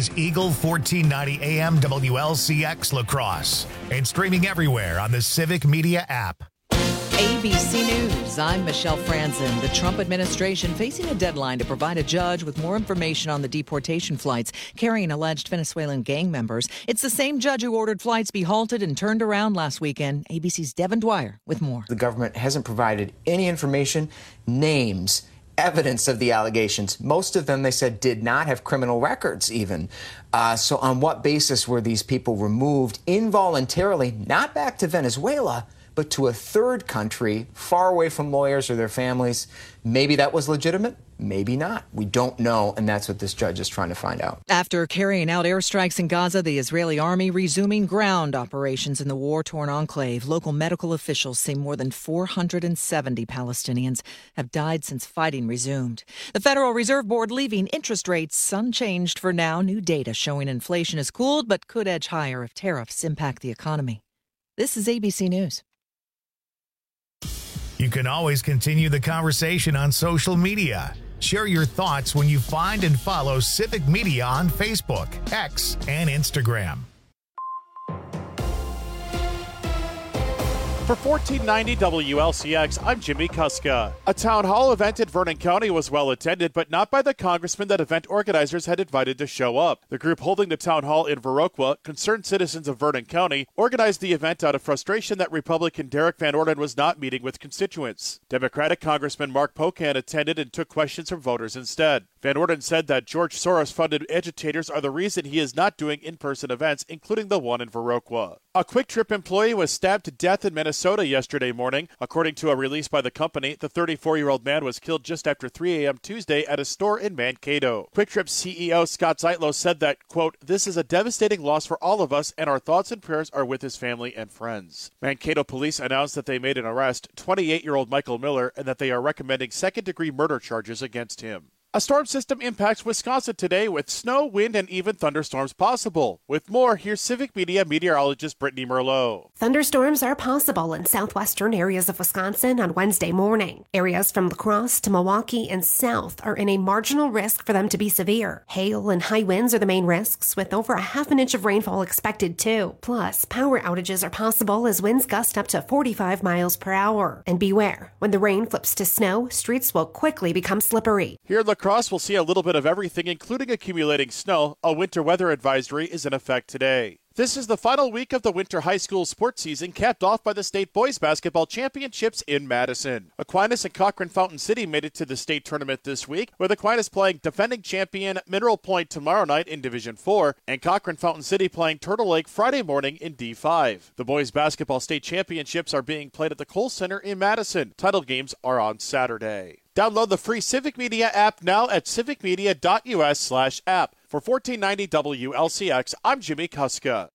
is Eagle 1490 AM WLCX La Crosse and streaming everywhere on the Civic Media app. ABC News, I'm Michelle Franzen. The Trump administration facing a deadline to provide a judge with more information on the deportation flights carrying alleged Venezuelan gang members. It's the same judge who ordered flights be halted and turned around last weekend. ABC's Devin Dwyer with more. The government hasn't provided any information, names, evidence of the allegations. Most of them, they said, did not have criminal records even. So on what basis were these people removed involuntarily, not back to Venezuela, but to a third country far away from lawyers or their families? Maybe that was legitimate, maybe not. We don't know, and that's what this judge is trying to find out. After carrying out airstrikes in Gaza, the Israeli army resuming ground operations in the war-torn enclave. Local medical officials say more than 470 Palestinians have died since fighting resumed. The Federal Reserve Board leaving interest rates unchanged for now. New data showing inflation has cooled but could edge higher if tariffs impact the economy. This is ABC News. You can always continue the conversation on social media. Share your thoughts when you find and follow Civic Media on Facebook, X, and Instagram. For 1490 WLCX, I'm Jimmy Kuska. A town hall event at Vernon County was well attended, but not by the congressman that event organizers had invited to show up. The group holding the town hall in Viroqua, Concerned Citizens of Vernon County, organized the event out of frustration that Republican Derek Van Orden was not meeting with constituents. Democratic Congressman Mark Pocan attended and took questions from voters instead. Van Orden said that George Soros-funded agitators are the reason he is not doing in-person events, including the one in Viroqua. A Quick Trip employee was stabbed to death in Minnesota yesterday morning. According to a release by the company, the 34-year-old man was killed just after 3 a.m. Tuesday at a store in Mankato. Quick Trip CEO Scott Zeitlow said that, quote, "This is a devastating loss for all of us, and our thoughts and prayers are with his family and friends." Mankato police announced that they made an arrest, 28-year-old Michael Miller, and that they are recommending second-degree murder charges against him. A storm system impacts Wisconsin today with snow, wind, and even thunderstorms possible. With more, here's Civic Media meteorologist Brittany Merlot. Thunderstorms are possible in southwestern areas of Wisconsin on Wednesday morning. Areas from La Crosse to Milwaukee and south are in a marginal risk for them to be severe. Hail and high winds are the main risks, with over a half an inch of rainfall expected too. Plus, power outages are possible as winds gust up to 45 miles per hour. And beware, when the rain flips to snow, streets will quickly become slippery. Here in La Crosse, we'll see a little bit of everything, including accumulating snow. A winter weather advisory is in effect today. This is the final week of the winter high school sports season, capped off by the state boys basketball championships in Madison. Aquinas and Cochran Fountain City made it to the state tournament this week, with Aquinas playing defending champion Mineral Point tomorrow night in Division 4, and Cochran Fountain City playing Turtle Lake Friday morning in D5. The boys basketball state championships are being played at the Kohl Center in Madison. Title games are on Saturday. Download the free Civic Media app now at civicmedia.us/app. For 1490 WLCX, I'm Jimmy Kuska.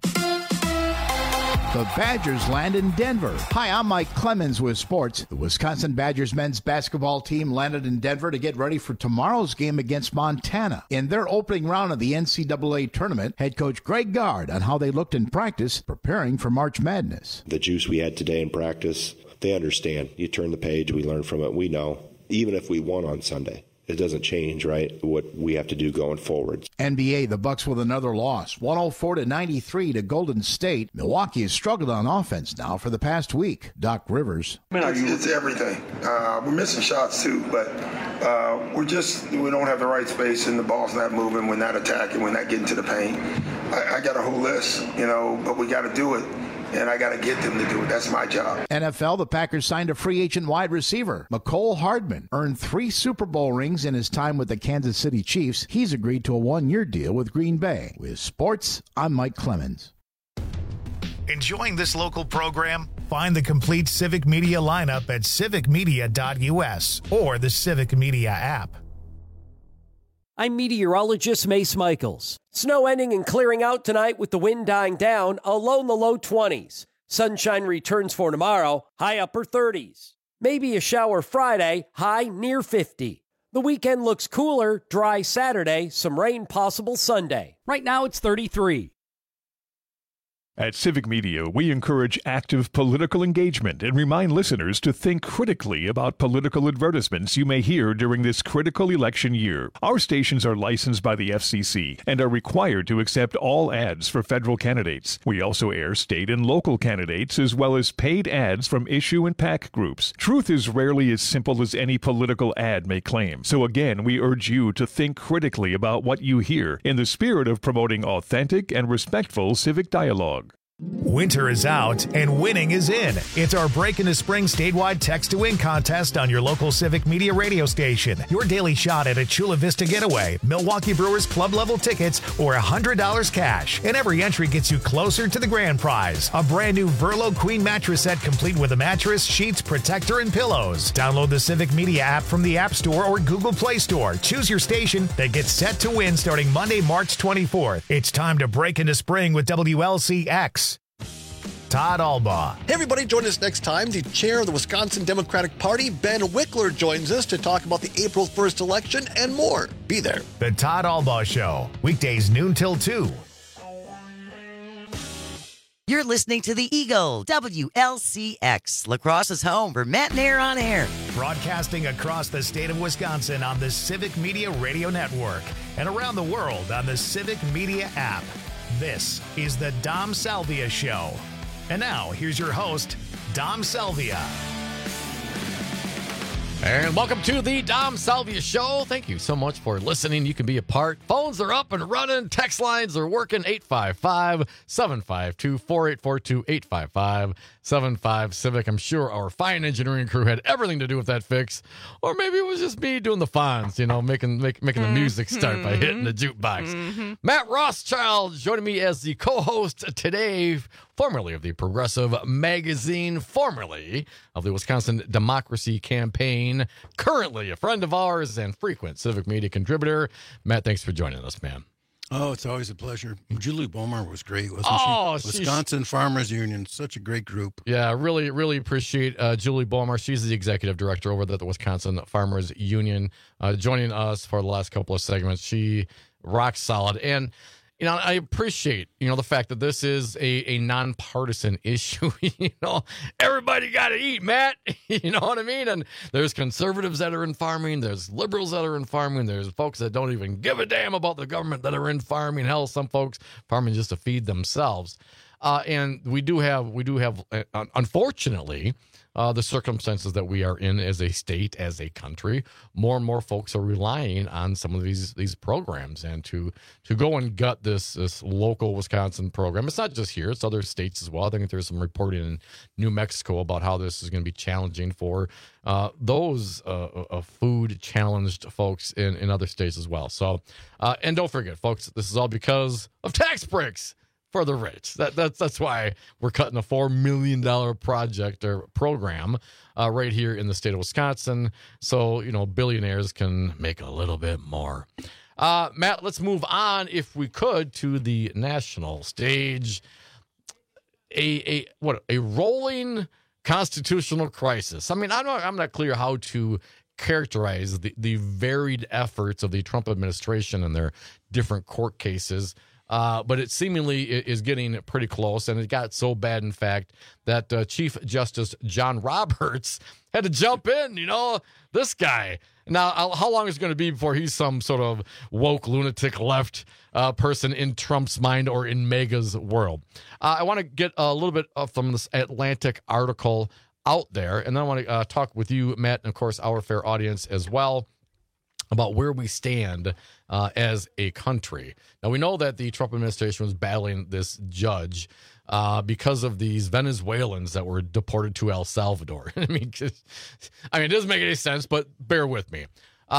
The Badgers land in Denver. Hi, I'm Mike Clemens with sports. The Wisconsin Badgers men's basketball team landed in Denver to get ready for tomorrow's game against Montana. In their opening round of the NCAA tournament, head coach Greg Gard on how they looked in practice preparing for March Madness. The juice we had today in practice, they understand. You turn the page, we learn from it, we know. Even if we won on Sunday, it doesn't change, right, what we have to do going forward. NBA, the Bucks with another loss, 104-93 to Golden State. Milwaukee has struggled on offense now for the past week. Doc Rivers. It's everything. We're missing shots too, but we don't have the right space and the ball's not moving. We're not attacking. We're not getting to the paint. I got a whole list, but we got to do it. And I got to get them to do it. That's my job. NFL, the Packers signed a free agent wide receiver. Mecole Hardman earned 3 Super Bowl rings in his time with the Kansas City Chiefs. He's agreed to a 1-year deal with Green Bay. With sports, I'm Mike Clemens. Enjoying this local program? Find the complete Civic Media lineup at civicmedia.us or the Civic Media app. I'm meteorologist Mace Michaels. Snow ending and clearing out tonight with the wind dying down, a low in the low 20s. Sunshine returns for tomorrow, high upper 30s. Maybe a shower Friday, high near 50. The weekend looks cooler, dry Saturday, some rain possible Sunday. Right now it's 33. At Civic Media, we encourage active political engagement and remind listeners to think critically about political advertisements you may hear during this critical election year. Our stations are licensed by the FCC and are required to accept all ads for federal candidates. We also air state and local candidates as well as paid ads from issue and PAC groups. Truth is rarely as simple as any political ad may claim. So again, we urge you to think critically about what you hear in the spirit of promoting authentic and respectful civic dialogue. Winter is out and winning is in. It's our Break into Spring statewide Text to Win contest on your local Civic Media radio station. Your daily shot at a Chula Vista getaway, Milwaukee Brewers club level tickets, or $100 cash. And every entry gets you closer to the grand prize. A brand new Verlo Queen mattress set complete with a mattress, sheets, protector, and pillows. Download the Civic Media app from the App Store or Google Play Store. Choose your station that gets set to win starting Monday, March 24th. It's time to break into spring with WLCX. Todd Albaugh. Hey everybody, join us next time. The chair of the Wisconsin Democratic Party, Ben Wickler, joins us to talk about the April 1st election and more. Be there. The Todd Albaugh Show, weekdays noon till 2. You're listening to the Eagle, WLCX, La Crosse's home for Matt Nair on air. Broadcasting across the state of Wisconsin on the Civic Media Radio Network and around the world on the Civic Media app. This is the Dom Salvia Show. And now, here's your host, Dom Salvia. And welcome to the Dom Salvia Show. Thank you so much for listening. You can be a part. Phones are up and running. Text lines are working. 855-752-4842. 855-75-CIVIC. I'm sure our fine engineering crew had everything to do with that fix. Or maybe it was just me doing the fonts, making the music start by hitting the jukebox. Matt Rothschild joining me as the co-host today, formerly of the Progressive Magazine, formerly of the Wisconsin Democracy Campaign, currently a friend of ours and frequent Civic Media contributor. Matt, thanks for joining us, man. Oh, it's always a pleasure. Julie Bomar was great, wasn't she? Wisconsin Farmers Union, such a great group. Yeah, really, really appreciate Julie Bomar. She's the executive director over at the Wisconsin Farmers Union, joining us for the last couple of segments. She rocks solid. And I appreciate, the fact that this is a nonpartisan issue. Everybody got to eat, Matt. You know what I mean? And there's conservatives that are in farming. There's liberals that are in farming. There's folks that don't even give a damn about the government that are in farming. Hell, some folks farming just to feed themselves. And we do have, unfortunately, the circumstances that we are in as a state, as a country. More and more folks are relying on some of these programs, and to go and gut this local Wisconsin program. It's not just here; it's other states as well. I think there's some reporting in New Mexico about how this is going to be challenging for those food challenged folks in other states as well. So, and don't forget, folks, this is all because of tax breaks for the rich. That's why we're cutting a $4 million project or program right here in the state of Wisconsin, so billionaires can make a little bit more. Matt, let's move on, if we could, to the national stage. A rolling constitutional crisis. I mean, I'm not clear how to characterize the varied efforts of the Trump administration and their different court cases. But it seemingly is getting pretty close, and it got so bad, in fact, that Chief Justice John Roberts had to jump in. This guy. Now, how long is it going to be before he's some sort of woke, lunatic left person in Trump's mind or in MAGA's world? I want to get a little bit from this Atlantic article out there, and then I want to talk with you, Matt, and, of course, our fair audience as well, about where we stand as a country. Now, we know that the Trump administration was battling this judge because of these Venezuelans that were deported to El Salvador. I mean, it doesn't make any sense, but bear with me.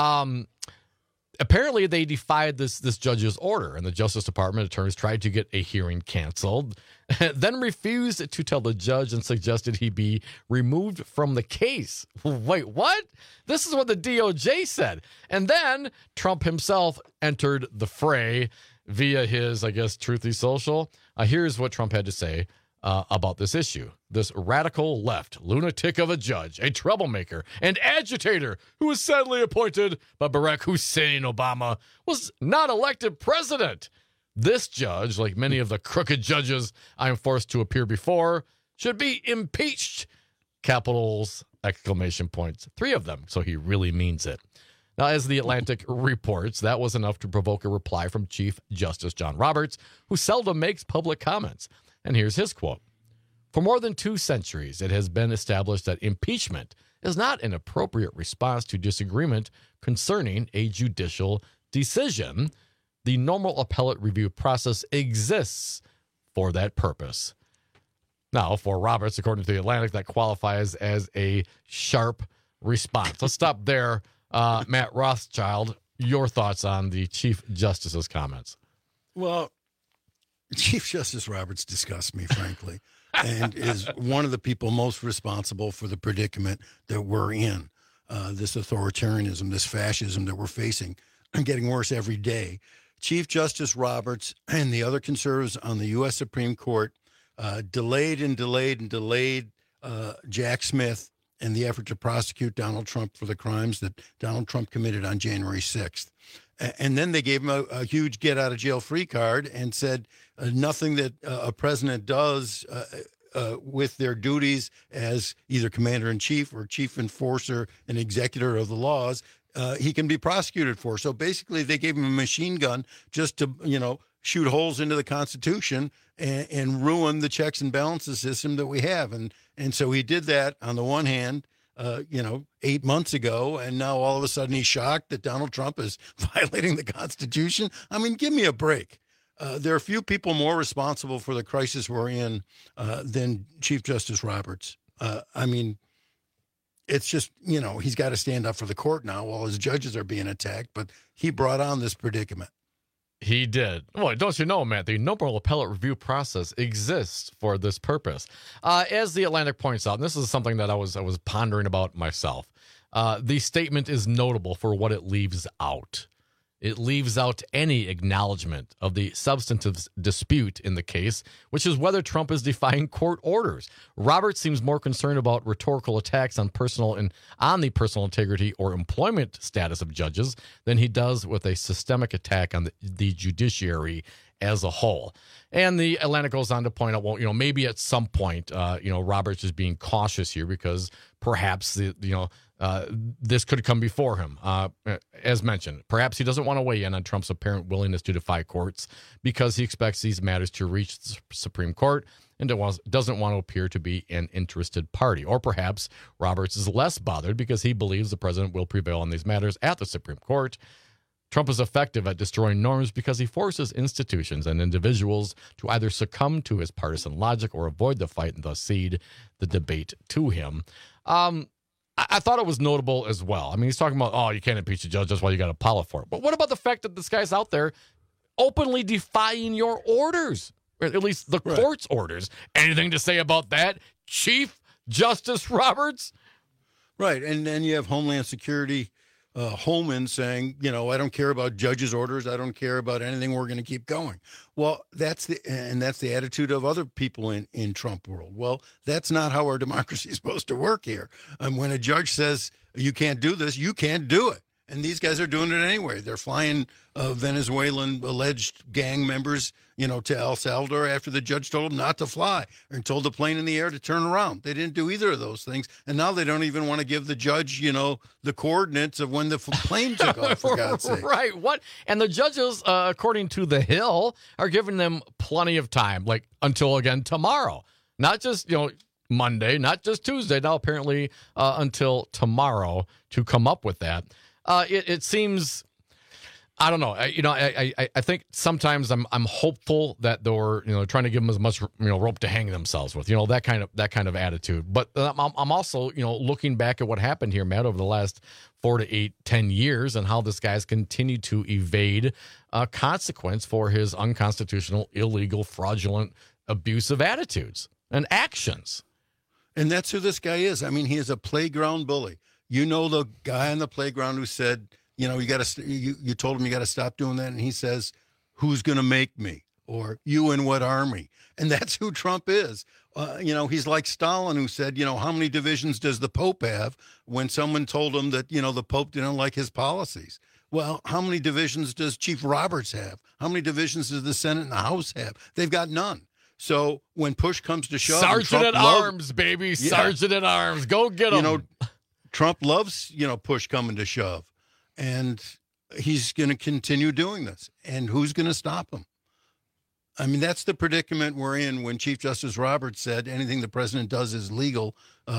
Apparently, they defied this judge's order, and the Justice Department attorneys tried to get a hearing canceled, then refused to tell the judge and suggested he be removed from the case. Wait, what? This is what the DOJ said. And then Trump himself entered the fray via his, Truthy Social. Here's what Trump had to say about this issue. This radical left lunatic of a judge, a troublemaker and agitator who was sadly appointed by Barack Hussein Obama, was not elected president. This judge, like many of the crooked judges I am forced to appear before, should be impeached. Capitals, exclamation points, 3 of them. So he really means it. Now, as the Atlantic reports, that was enough to provoke a reply from Chief Justice John Roberts, who seldom makes public comments. And here's his quote. For more than 2 centuries, it has been established that impeachment is not an appropriate response to disagreement concerning a judicial decision. The normal appellate review process exists for that purpose. Now, for Roberts, according to the Atlantic, that qualifies as a sharp response. Let's stop there. Matt Rothschild, your thoughts on the Chief Justice's comments? Well, Chief Justice Roberts disgusts me, frankly, and is one of the people most responsible for the predicament that we're in, this authoritarianism, this fascism that we're facing, and getting worse every day. Chief Justice Roberts and the other conservatives on the U.S. Supreme Court delayed Jack Smith and the effort to prosecute Donald Trump for the crimes that Donald Trump committed on January 6th. And then they gave him a huge get-out-of-jail-free card and said nothing that a president does with their duties as either commander-in-chief or chief enforcer and executor of the laws, he can be prosecuted for. So basically, they gave him a machine gun just to, shoot holes into the Constitution and ruin the checks and balances system that we have. And so he did that on the one hand, 8 months ago, and now all of a sudden he's shocked that Donald Trump is violating the Constitution. I mean, give me a break. There are few people more responsible for the crisis we're in than Chief Justice Roberts. It's just, he's got to stand up for the court now while his judges are being attacked, but he brought on this predicament. He did. Well, don't you know, Matt, the normal appellate review process exists for this purpose. As the Atlantic points out, and this is something that I was pondering about myself, the statement is notable for what it leaves out. It leaves out any acknowledgement of the substantive dispute in the case, which is whether Trump is defying court orders. Roberts seems more concerned about rhetorical attacks on the personal integrity or employment status of judges than he does with a systemic attack on the judiciary as a whole. And the Atlantic goes on to point out, well, maybe at some point, Roberts is being cautious here because perhaps this could come before him. As mentioned, perhaps he doesn't want to weigh in on Trump's apparent willingness to defy courts because he expects these matters to reach the Supreme Court and doesn't want to appear to be an interested party. Or perhaps Roberts is less bothered because he believes the president will prevail on these matters at the Supreme Court. Trump is effective at destroying norms because he forces institutions and individuals to either succumb to his partisan logic or avoid the fight and thus cede the debate to him. I thought it was notable as well. I mean, he's talking about, you can't impeach a judge, that's why you got to pilot for it. But what about the fact that this guy's out there openly defying your orders, or at least the court's orders? Anything to say about that, Chief Justice Roberts? Right, and then you have Homeland Security Holman saying, I don't care about judges' orders. I don't care about anything. We're going to keep going. Well, that's the attitude of other people in Trump world. Well, that's not how our democracy is supposed to work here. When a judge says you can't do this, you can't do it. And these guys are doing it anyway. They're flying Venezuelan alleged gang members, to El Salvador after the judge told them not to fly and told the plane in the air to turn around. They didn't do either of those things. And now they don't even want to give the judge, the coordinates of when the plane took off, for God's sake. Right. What? And the judges, according to The Hill, are giving them plenty of time, like until, again, tomorrow. Not just, Monday, not just Tuesday. Now, apparently, until tomorrow to come up with that. It seems, I don't know. I think sometimes I'm hopeful that they're trying to give them as much rope to hang themselves with, that kind of attitude. But I'm also looking back at what happened here, Matt, over the last 4 to 8, 10 years, and how this guy's continued to evade consequence for his unconstitutional, illegal, fraudulent, abusive attitudes and actions. And that's who this guy is. I mean, he is a playground bully. The guy on the playground who said, you told him you got to stop doing that. And he says, who's going to make me? Or you in what army? And that's who Trump is. He's like Stalin, who said, how many divisions does the Pope have, when someone told him that, the Pope didn't like his policies. Well, how many divisions does Chief Roberts have? How many divisions does the Senate and the House have? They've got none. So when push comes to shove, Sergeant at Arms, baby, Sergeant at Arms, go get him. Trump loves, push coming to shove, and he's going to continue doing this. And who's going to stop him? I mean, that's the predicament we're in when Chief Justice Roberts said anything the president does is legal,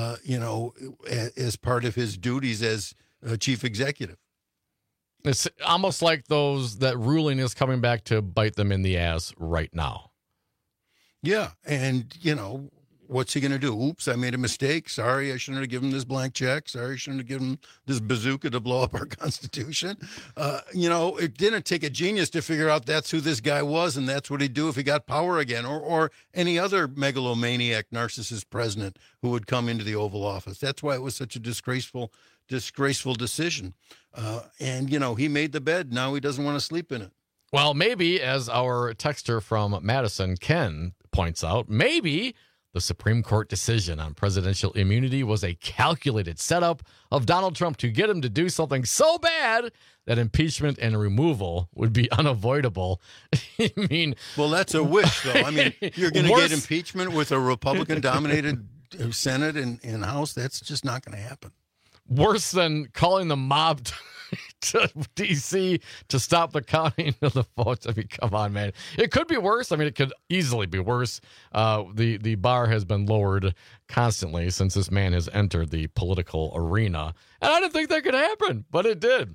as part of his duties as chief executive. It's almost like that ruling is coming back to bite them in the ass right now. Yeah. And, what's he going to do? Oops, I made a mistake. Sorry, I shouldn't have given him this blank check. Sorry, I shouldn't have given him this bazooka to blow up our Constitution. It didn't take a genius to figure out that's who this guy was, and that's what he'd do if he got power again, or any other megalomaniac, narcissist president who would come into the Oval Office. That's why it was such a disgraceful decision. And he made the bed. Now he doesn't want to sleep in it. Well, maybe, as our texter from Madison, Ken, points out, maybe the Supreme Court decision on presidential immunity was a calculated setup of Donald Trump to get him to do something so bad that impeachment and removal would be unavoidable. I mean, well, that's a wish, though. I mean, you're going to get impeachment with a Republican-dominated Senate and House. That's just not going to happen. Worse than calling the mob to D.C. to stop the counting of the votes. I mean, come on, man. It could be worse. I mean, it could easily be worse. The bar has been lowered constantly since this man has entered the political arena. And I didn't think that could happen, but it did.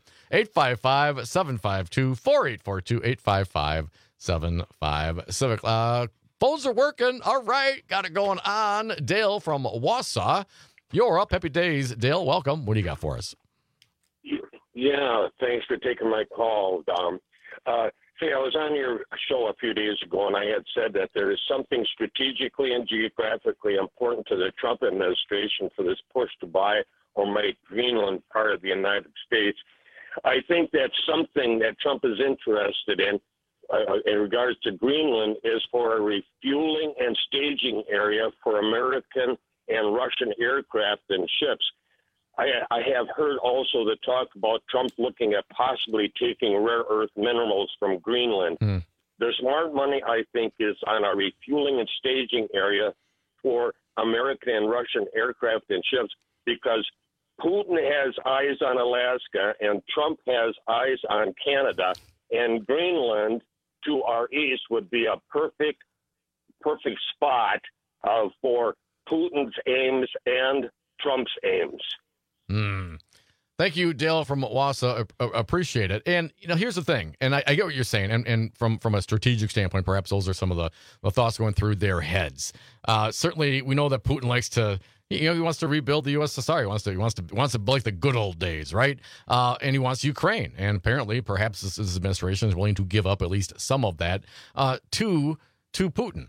855-752-4842, 855-75-CIVIC. Phones are working. All right. Got it going on. Dale from Wausau. You're up. Happy days, Dale. Welcome. What do you got for us? Yeah, thanks for taking my call, Dom. I was on your show a few days ago, and I had said that there is something strategically and geographically important to the Trump administration for this push to buy or make Greenland part of the United States. I think that's something that Trump is interested in regards to Greenland, is for a refueling and staging area for American and Russian aircraft and ships. I have heard also the talk about Trump looking at possibly taking rare earth minerals from Greenland. The smart money, I think, is on a refueling and staging area for American and Russian aircraft and ships, because Putin has eyes on Alaska and Trump has eyes on Canada, and Greenland to our east would be a perfect spot for Putin's aims and Trump's aims. Thank you, Dale from Wausau. Appreciate it. And here's the thing, and I get what you're saying, and from a strategic standpoint, perhaps those are some of the thoughts going through their heads. Certainly, we know that Putin likes to, he wants to rebuild the USSR. He wants to like the good old days, right? And he wants Ukraine, and apparently, perhaps this administration is willing to give up at least some of that to Putin.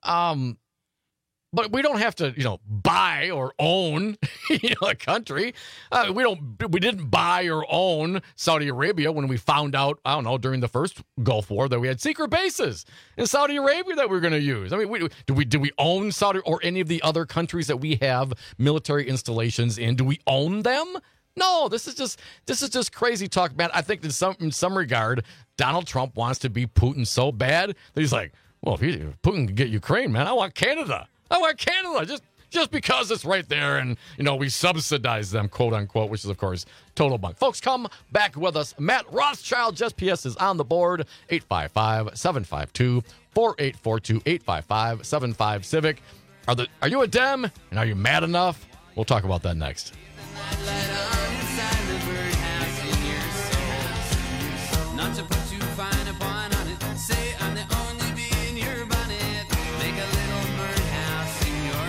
But we don't have to, buy or own a country. We didn't buy or own Saudi Arabia when we found out, during the first Gulf War that we had secret bases in Saudi Arabia that we were going to use. I mean, do we own Saudi or any of the other countries that we have military installations in? Do we own them? No, this is just crazy talk, man. I think in some regard, Donald Trump wants to be Putin so bad that he's like, well, if Putin can get Ukraine, man, I want Canada. Just because it's right there and, we subsidize them, quote unquote, which is, of course, total bunk. Folks, come back with us. Matt Rothschild, Just PS, is on the board. 855-752-4842, 855-75-CIVIC. Are you a Dem? And are you mad enough? We'll talk about that next. Not to put too fine a point on it. Say I'm the only bee in your bonnet. Make a little birdhouse in your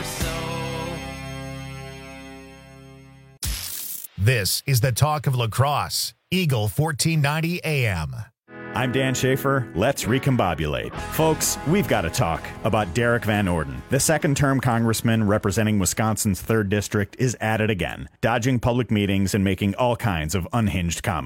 soul. This is the talk of lacrosse. Eagle 1490 AM. I'm Dan Schaefer. Let's recombobulate. Folks, we've got to talk about Derek Van Orden. The second-term congressman representing Wisconsin's 3rd District is at it again, dodging public meetings and making all kinds of unhinged comments.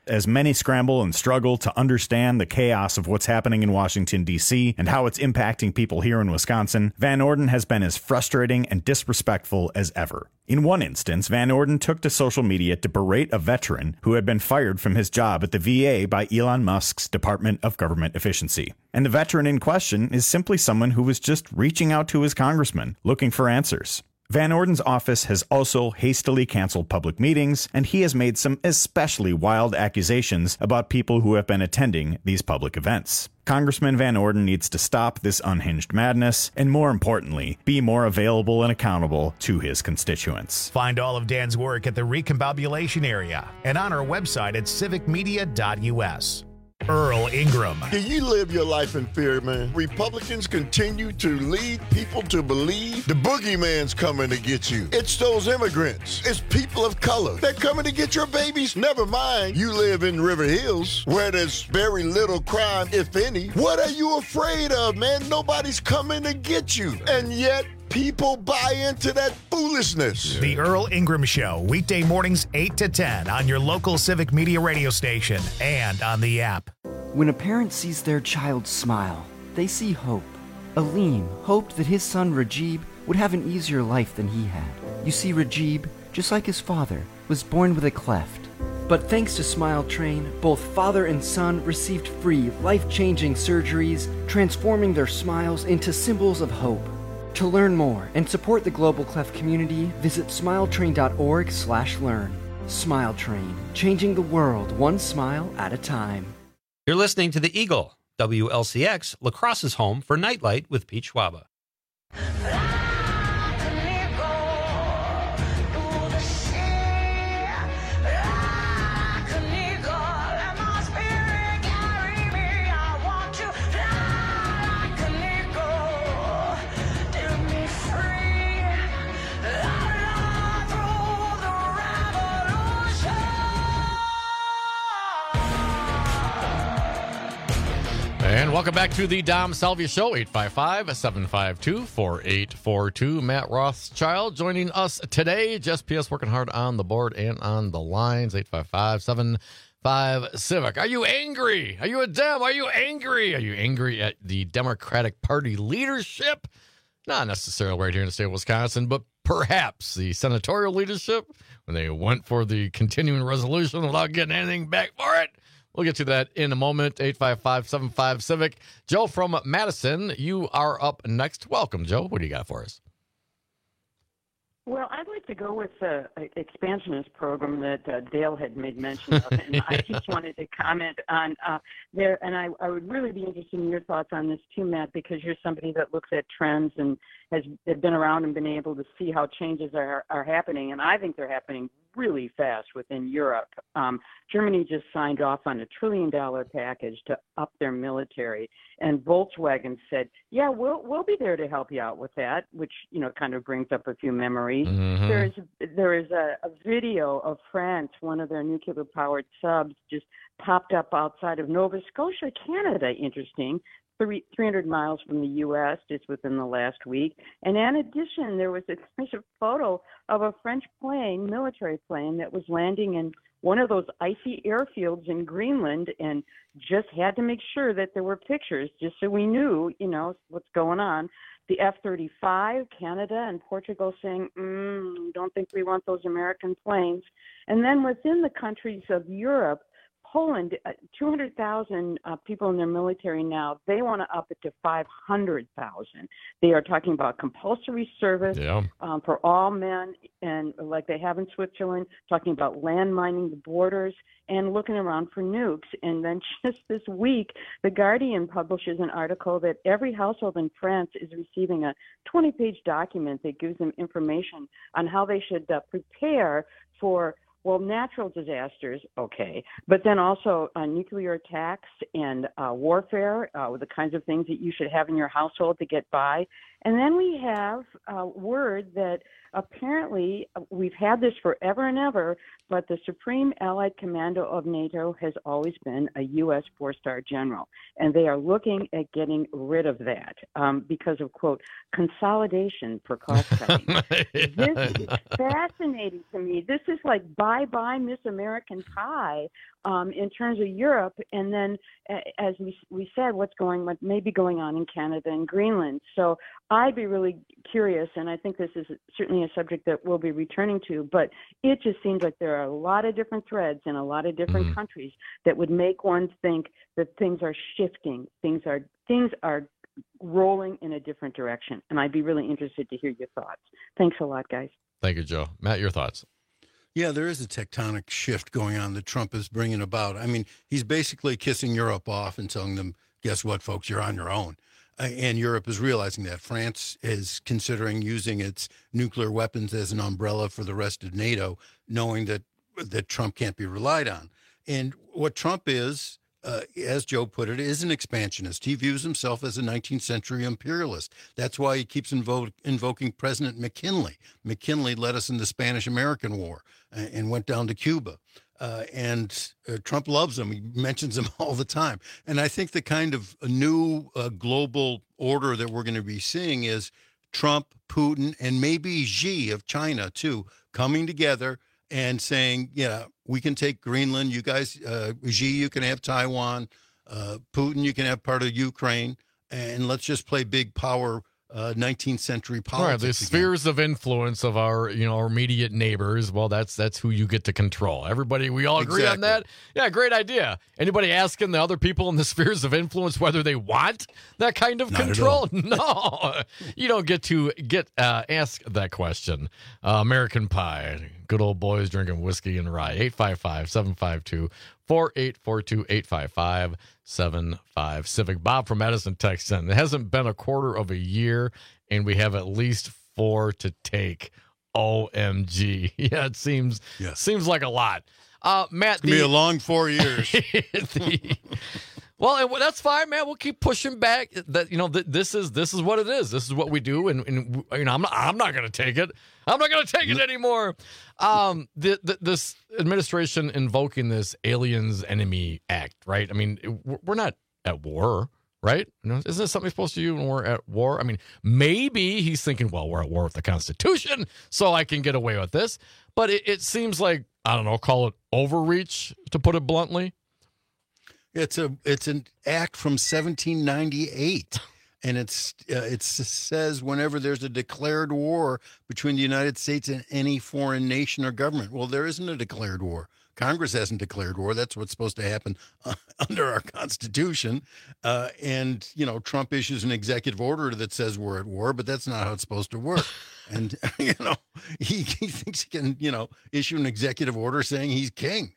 As many scramble and struggle to understand the chaos of what's happening in Washington, D.C., and how it's impacting people here in Wisconsin, Van Orden has been as frustrating and disrespectful as ever. In one instance, Van Orden took to social media to berate a veteran who had been fired from his job at the VA by Elon Musk's Department of Government Efficiency. And the veteran in question is simply someone who was just reaching out to his congressman, looking for answers. Van Orden's office has also hastily canceled public meetings, and he has made some especially wild accusations about people who have been attending these public events. Congressman Van Orden needs to stop this unhinged madness, and more importantly, be more available and accountable to his constituents. Find all of Dan's work at the Recombobulation Area and on our website at civicmedia.us. Earl Ingram. Do you live your life in fear, man? Republicans continue to lead people to believe the boogeyman's coming to get you. It's those immigrants. It's people of color. They're coming to get your babies. Never mind, you live in River Hills, where there's very little crime, if any. What are you afraid of, man? Nobody's coming to get you. And yet, people buy into that foolishness. The Earl Ingram Show, weekday mornings 8 to 10 on your local Civic Media radio station and on the app. When a parent sees their child smile, they see hope. Aleem hoped that his son Rajib would have an easier life than he had. You see, Rajib, just like his father, was born with a cleft. But thanks to Smile Train, both father and son received free, life-changing surgeries, transforming their smiles into symbols of hope. To learn more and support the Global Cleft community, visit smiletrain.org/learn. Smile Train, changing the world one smile at a time. You're listening to The Eagle, WLCX, La Crosse's home for Nightlight with Pete Schwaba. And welcome back to the Dom Salvia Show, 855-752-4842. Matt Rothschild joining us today. Jess P.S. working hard on the board and on the lines, 855-75-CIVIC. Are you angry? Are you a Dem? Are you angry? Are you angry at the Democratic Party leadership? Not necessarily right here in the state of Wisconsin, but perhaps the senatorial leadership when they went for the continuing resolution without getting anything back for it. We'll get to that in a moment. 855-75-CIVIC. Joe from Madison, you are up next. Welcome, Joe. What do you got for us? Well, I'd like to go with the expansionist program that Dale had made mention of, and I just wanted to comment on there. And I would really be interested in your thoughts on this too, Matt, because you're somebody that looks at trends and has been around and been able to see how changes are happening, and I think they're happening really fast within Europe. Germany just signed off on $1 trillion package to up their military, and Volkswagen said, "Yeah, we'll be there to help you out with that," which kind of brings up a few memories. Mm-hmm. There is a video of France, one of their nuclear-powered subs, just popped up outside of Nova Scotia, Canada. Interesting. 300 miles from the U.S. just within the last week. And in addition, there's a photo of a French plane, military plane, that was landing in one of those icy airfields in Greenland, and just had to make sure that there were pictures just so we knew, what's going on. The F-35, Canada and Portugal saying, don't think we want those American planes. And then within the countries of Europe, Poland, 200,000 people in their military now. They want to up it to 500,000. They are talking about compulsory service for all men, and like they have in Switzerland, talking about landmining the borders and looking around for nukes. And then just this week, The Guardian publishes an article that every household in France is receiving a 20-page document that gives them information on how they should prepare for natural disasters, okay, but then also nuclear attacks and warfare, the kinds of things that you should have in your household to get by. And then we have word that apparently we've had this forever and ever, but the Supreme Allied Commando of NATO has always been a U.S. four-star general, and they are looking at getting rid of that because of, quote, consolidation for cost cutting. This is fascinating to me. This is like bye-bye Miss American Pie in terms of Europe, and then as we said, what may be going on in Canada and Greenland. So I'd be really curious, and I think this is certainly a subject that we'll be returning to, but it just seems like there are a lot of different threads in a lot of different countries that would make one think that things are shifting, things are rolling in a different direction. And I'd be really interested to hear your thoughts. Thanks a lot, guys. Thank you, Joe. Matt, your thoughts? Yeah, there is a tectonic shift going on that Trump is bringing about. I mean, he's basically kissing Europe off and telling them, guess what, folks, you're on your own. And Europe is realizing that. France is considering using its nuclear weapons as an umbrella for the rest of NATO, knowing that Trump can't be relied on. And what Trump is, as Joe put it, is an expansionist. He views himself as a 19th century imperialist. That's why he keeps invoking President McKinley. McKinley led us in the Spanish-American War and went down to Cuba. And Trump loves him. He mentions him all the time. And I think the kind of a new global order that we're going to be seeing is Trump, Putin, and maybe Xi of China, too, coming together and saying, yeah, we can take Greenland. You guys, Xi, you can have Taiwan. Putin, you can have part of Ukraine. And let's just play big power 19th century politics. Right, the spheres of influence of our immediate neighbors. Well, that's who you get to control. Everybody, we all agree on that. Yeah, great idea. Anybody asking the other people in the spheres of influence whether they want that kind of control? No, you don't get to ask that question. American Pie, good old boys drinking whiskey and rye. 855-752-4842, 842-855-75 Civic. Bob from Edison texts in. It hasn't been a quarter of a year, and we have at least 4 to take. OMG. Yeah, it seems like a lot. Matt, it's going to be a long 4 years. Well, that's fine, man. We'll keep pushing back. That this is what it is. This is what we do, and I'm not going to take it. I'm not going to take it anymore. This administration invoking this Aliens Enemy Act, right? I mean, we're not at war, right? Isn't this something we're supposed to do when we're at war? I mean, maybe he's thinking, well, we're at war with the Constitution, so I can get away with this. But it seems like, I don't know, call it overreach, to put it bluntly. It's an act from 1798, and it says whenever there's a declared war between the United States and any foreign nation or government. Well, there isn't a declared war. Congress hasn't declared war. That's what's supposed to happen under our Constitution. And Trump issues an executive order that says we're at war, but that's not how it's supposed to work. And he thinks he can issue an executive order saying he's king.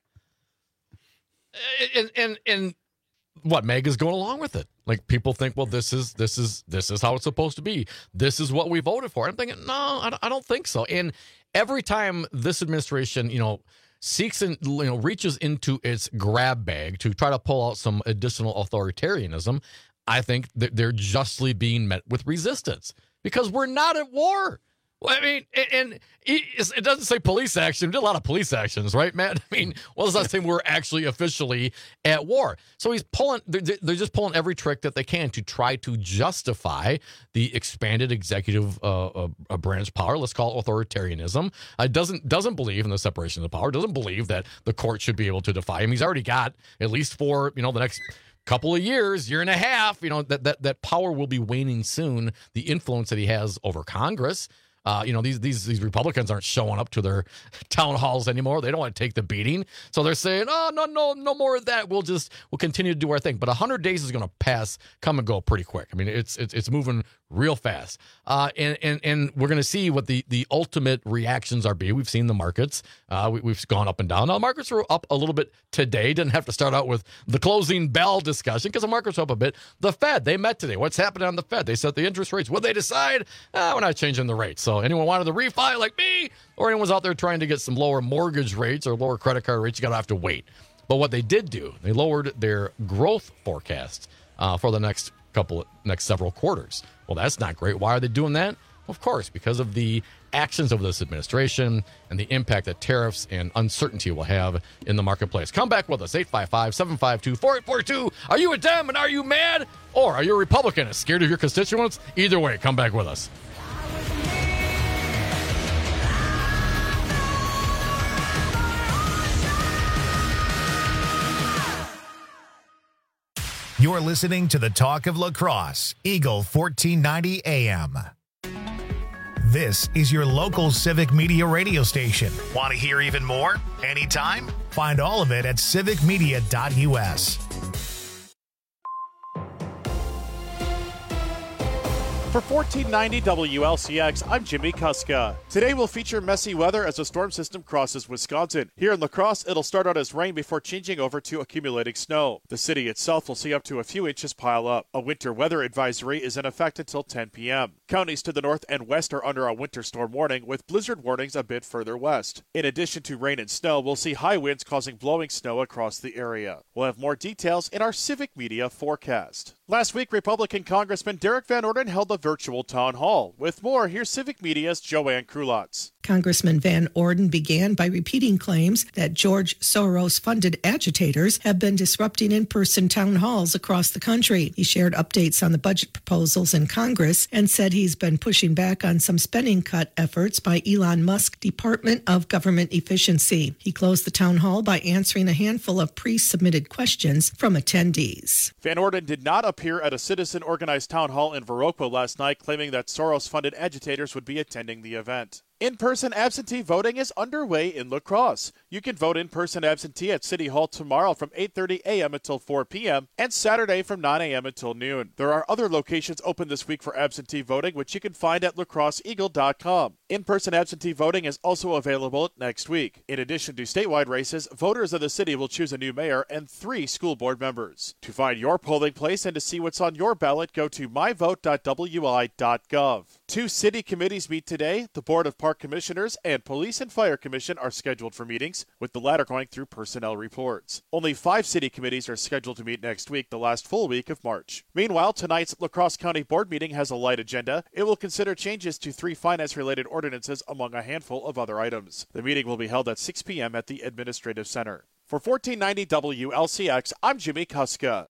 And what, MAGA's going along with it. Like, people think, well, this is how it's supposed to be. This is what we voted for. I'm thinking, no, I don't think so. And every time this administration, seeks and reaches into its grab bag to try to pull out some additional authoritarianism, I think that they're justly being met with resistance because we're not at war. I mean, and it doesn't say police action. We did a lot of police actions, right, Matt? I mean, well, it's not saying we're actually officially at war. So they're just pulling every trick that they can to try to justify the expanded executive branch power. Let's call it authoritarianism. Doesn't believe in the separation of power. Doesn't believe that the court should be able to defy him. He's already got, at least for the next couple of years, year and a half, that power will be waning soon. The influence that he has over Congress. These Republicans aren't showing up to their town halls anymore. They don't want to take the beating. So they're saying, oh, no more of that. We'll continue to do our thing. But 100 days is going to come and go pretty quick. I mean, it's moving real fast. And we're going to see what the ultimate reactions are. We've seen the markets. We've gone up and down. Now, the markets are up a little bit today. Didn't have to start out with the closing bell discussion because the markets are up a bit. The Fed, they met today. What's happening on the Fed? They set the interest rates. What they decide? We're not changing the rates. So anyone wanted to refi like me, or anyone's out there trying to get some lower mortgage rates or lower credit card rates, you got to have to wait. But what they did do, they lowered their growth forecast for the next several quarters. Well, that's not great. Why are they doing that? Of course, because of the actions of this administration and the impact that tariffs and uncertainty will have in the marketplace. Come back with us, 855-752-4842. Are you a Dem and are you mad? Or are you a Republican and scared of your constituents? Either way, come back with us. You're listening to the Talk of La Crosse, Eagle 1490 AM. This is your local civic media radio station. Want to hear even more? Anytime? Find all of it at civicmedia.us. For 1490 WLCX, I'm Jimmy Kuska. Today will feature messy weather as a storm system crosses Wisconsin. Here in La Crosse, it'll start out as rain before changing over to accumulating snow. The city itself will see up to a few inches pile up. A winter weather advisory is in effect until 10 p.m. Counties to the north and west are under a winter storm warning, with blizzard warnings a bit further west. In addition to rain and snow, we'll see high winds causing blowing snow across the area. We'll have more details in our civic media forecast. Last week, Republican Congressman Derek Van Orden held a virtual town hall. With more, here's Civic Media's Joanne Krulotz. Congressman Van Orden began by repeating claims that George Soros-funded agitators have been disrupting in-person town halls across the country. He shared updates on the budget proposals in Congress and said he's been pushing back on some spending cut efforts by Elon Musk's Department of Government Efficiency. He closed the town hall by answering a handful of pre-submitted questions from attendees. Van Orden did not appear at a citizen-organized town hall in Viroqua last night, claiming that Soros-funded agitators would be attending the event. In-person absentee voting is underway in La Crosse. You can vote in-person absentee at City Hall tomorrow from 8:30 a.m. until 4 p.m. and Saturday from 9 a.m. until noon. There are other locations open this week for absentee voting, which you can find at lacrosseeagle.com. In-person absentee voting is also available next week. In addition to statewide races, voters of the city will choose a new mayor and 3 school board members. To find your polling place and to see what's on your ballot, go to myvote.wi.gov. 2 city committees meet today. The Board of Park Commissioners and Police and Fire Commission are scheduled for meetings, with the latter going through personnel reports. Only 5 city committees are scheduled to meet next week, the last full week of March. Meanwhile, tonight's La Crosse County Board meeting has a light agenda. It will consider changes to 3 finance-related ordinances among a handful of other items. The meeting will be held at 6 p.m. at the Administrative Center. For 1490 WLCX, I'm Jimmy Kuska.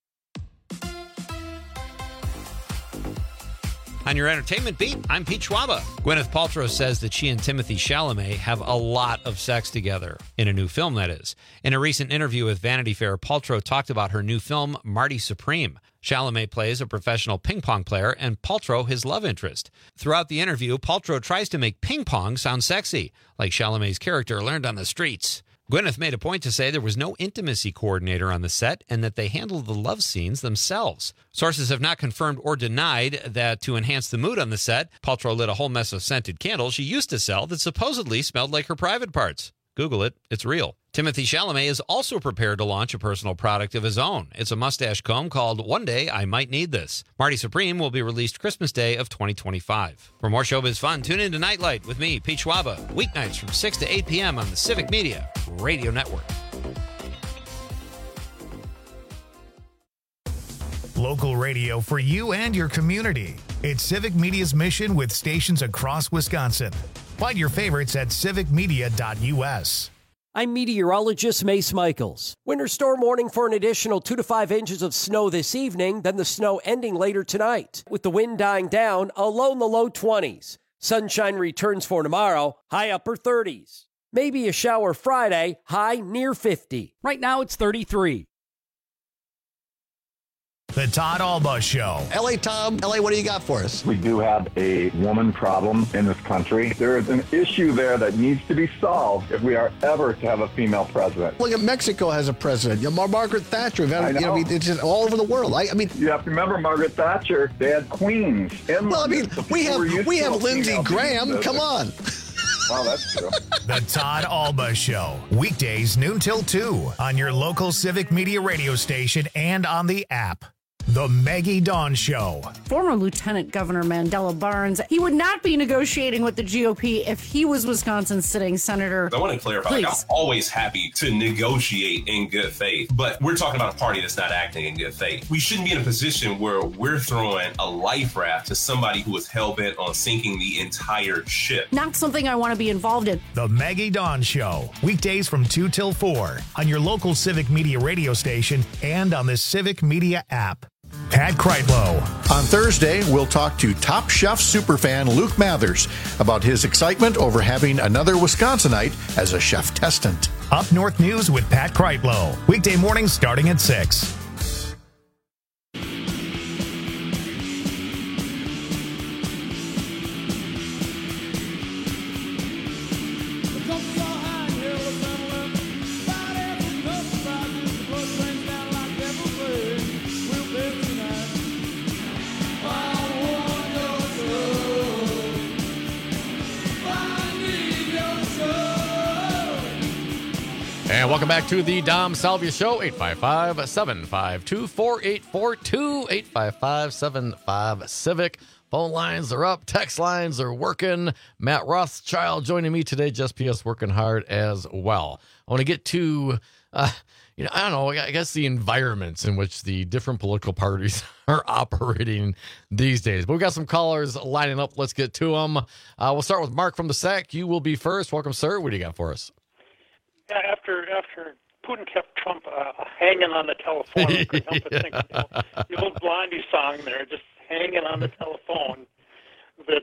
On your entertainment beat, I'm Pete Schwaba. Gwyneth Paltrow says that she and Timothée Chalamet have a lot of sex together. In a new film, that is. In a recent interview with Vanity Fair, Paltrow talked about her new film, Marty Supreme. Chalamet plays a professional ping pong player and Paltrow his love interest. Throughout the interview, Paltrow tries to make ping pong sound sexy, like Chalamet's character learned on the streets. Gwyneth made a point to say there was no intimacy coordinator on the set and that they handled the love scenes themselves. Sources have not confirmed or denied that to enhance the mood on the set, Paltrow lit a whole mess of scented candles she used to sell that supposedly smelled like her private parts. Google it. It's real. Timothée Chalamet is also prepared to launch a personal product of his own. It's a mustache comb called One Day I Might Need This. Marty Supreme will be released Christmas Day of 2025. For more showbiz fun, tune in to Nightlight with me, Pete Schwaba, weeknights from 6 to 8 p.m. on the Civic Media Radio Network. Local radio for you and your community. It's Civic Media's mission with stations across Wisconsin. Find your favorites at civicmedia.us. I'm meteorologist Mace Michaels. Winter storm warning for an additional 2 to 5 inches of snow this evening, then the snow ending later tonight. With the wind dying down, a low in the low 20s. Sunshine returns for tomorrow, high upper 30s. Maybe a shower Friday, high near 50. Right now it's 33. The Todd Alba Show. L.A. Tom, L.A., what do you got for us? We do have a woman problem in this country. There is an issue there that needs to be solved if we are ever to have a female president. Look at Mexico has a president. Margaret Thatcher. It's just all over the world. I mean, you have to remember Margaret Thatcher. They had queens. Well, I mean, we have Lindsey Graham. Come on. Well, that's true. The Todd Alba Show. Weekdays noon till 2 on your local Civic Media radio station and on the app. The Maggie Dawn Show. Former Lieutenant Governor Mandela Barnes, he would not be negotiating with the GOP if he was Wisconsin's sitting senator. I want to clarify, I'm always happy to negotiate in good faith, but we're talking about a party that's not acting in good faith. We shouldn't be in a position where we're throwing a life raft to somebody who is hell-bent on sinking the entire ship. Not something I want to be involved in. The Maggie Dawn Show. Weekdays from 2 till 4 on your local Civic Media radio station and on the Civic Media app. Pat Kreitlow. On Thursday, we'll talk to Top Chef superfan Luke Mathers about his excitement over having another Wisconsinite as a chef testant. Up North News with Pat Kreitlow. Weekday mornings starting at 6. And welcome back to the Dom Salvia Show, 855-752-4842, 855-75-CIVIC. Phone lines are up. Text lines are working. Matt Rothschild joining me today. Just PS working hard as well. I want to get to, I don't know, I guess the environments in which the different political parties are operating these days. But we've got some callers lining up. Let's get to them. We'll start with Mark from the SAC. You will be first. Welcome, sir. What do you got for us? Yeah, after Putin kept Trump hanging on the telephone, I couldn't help but think of the old Blondie song there, just hanging on the telephone. That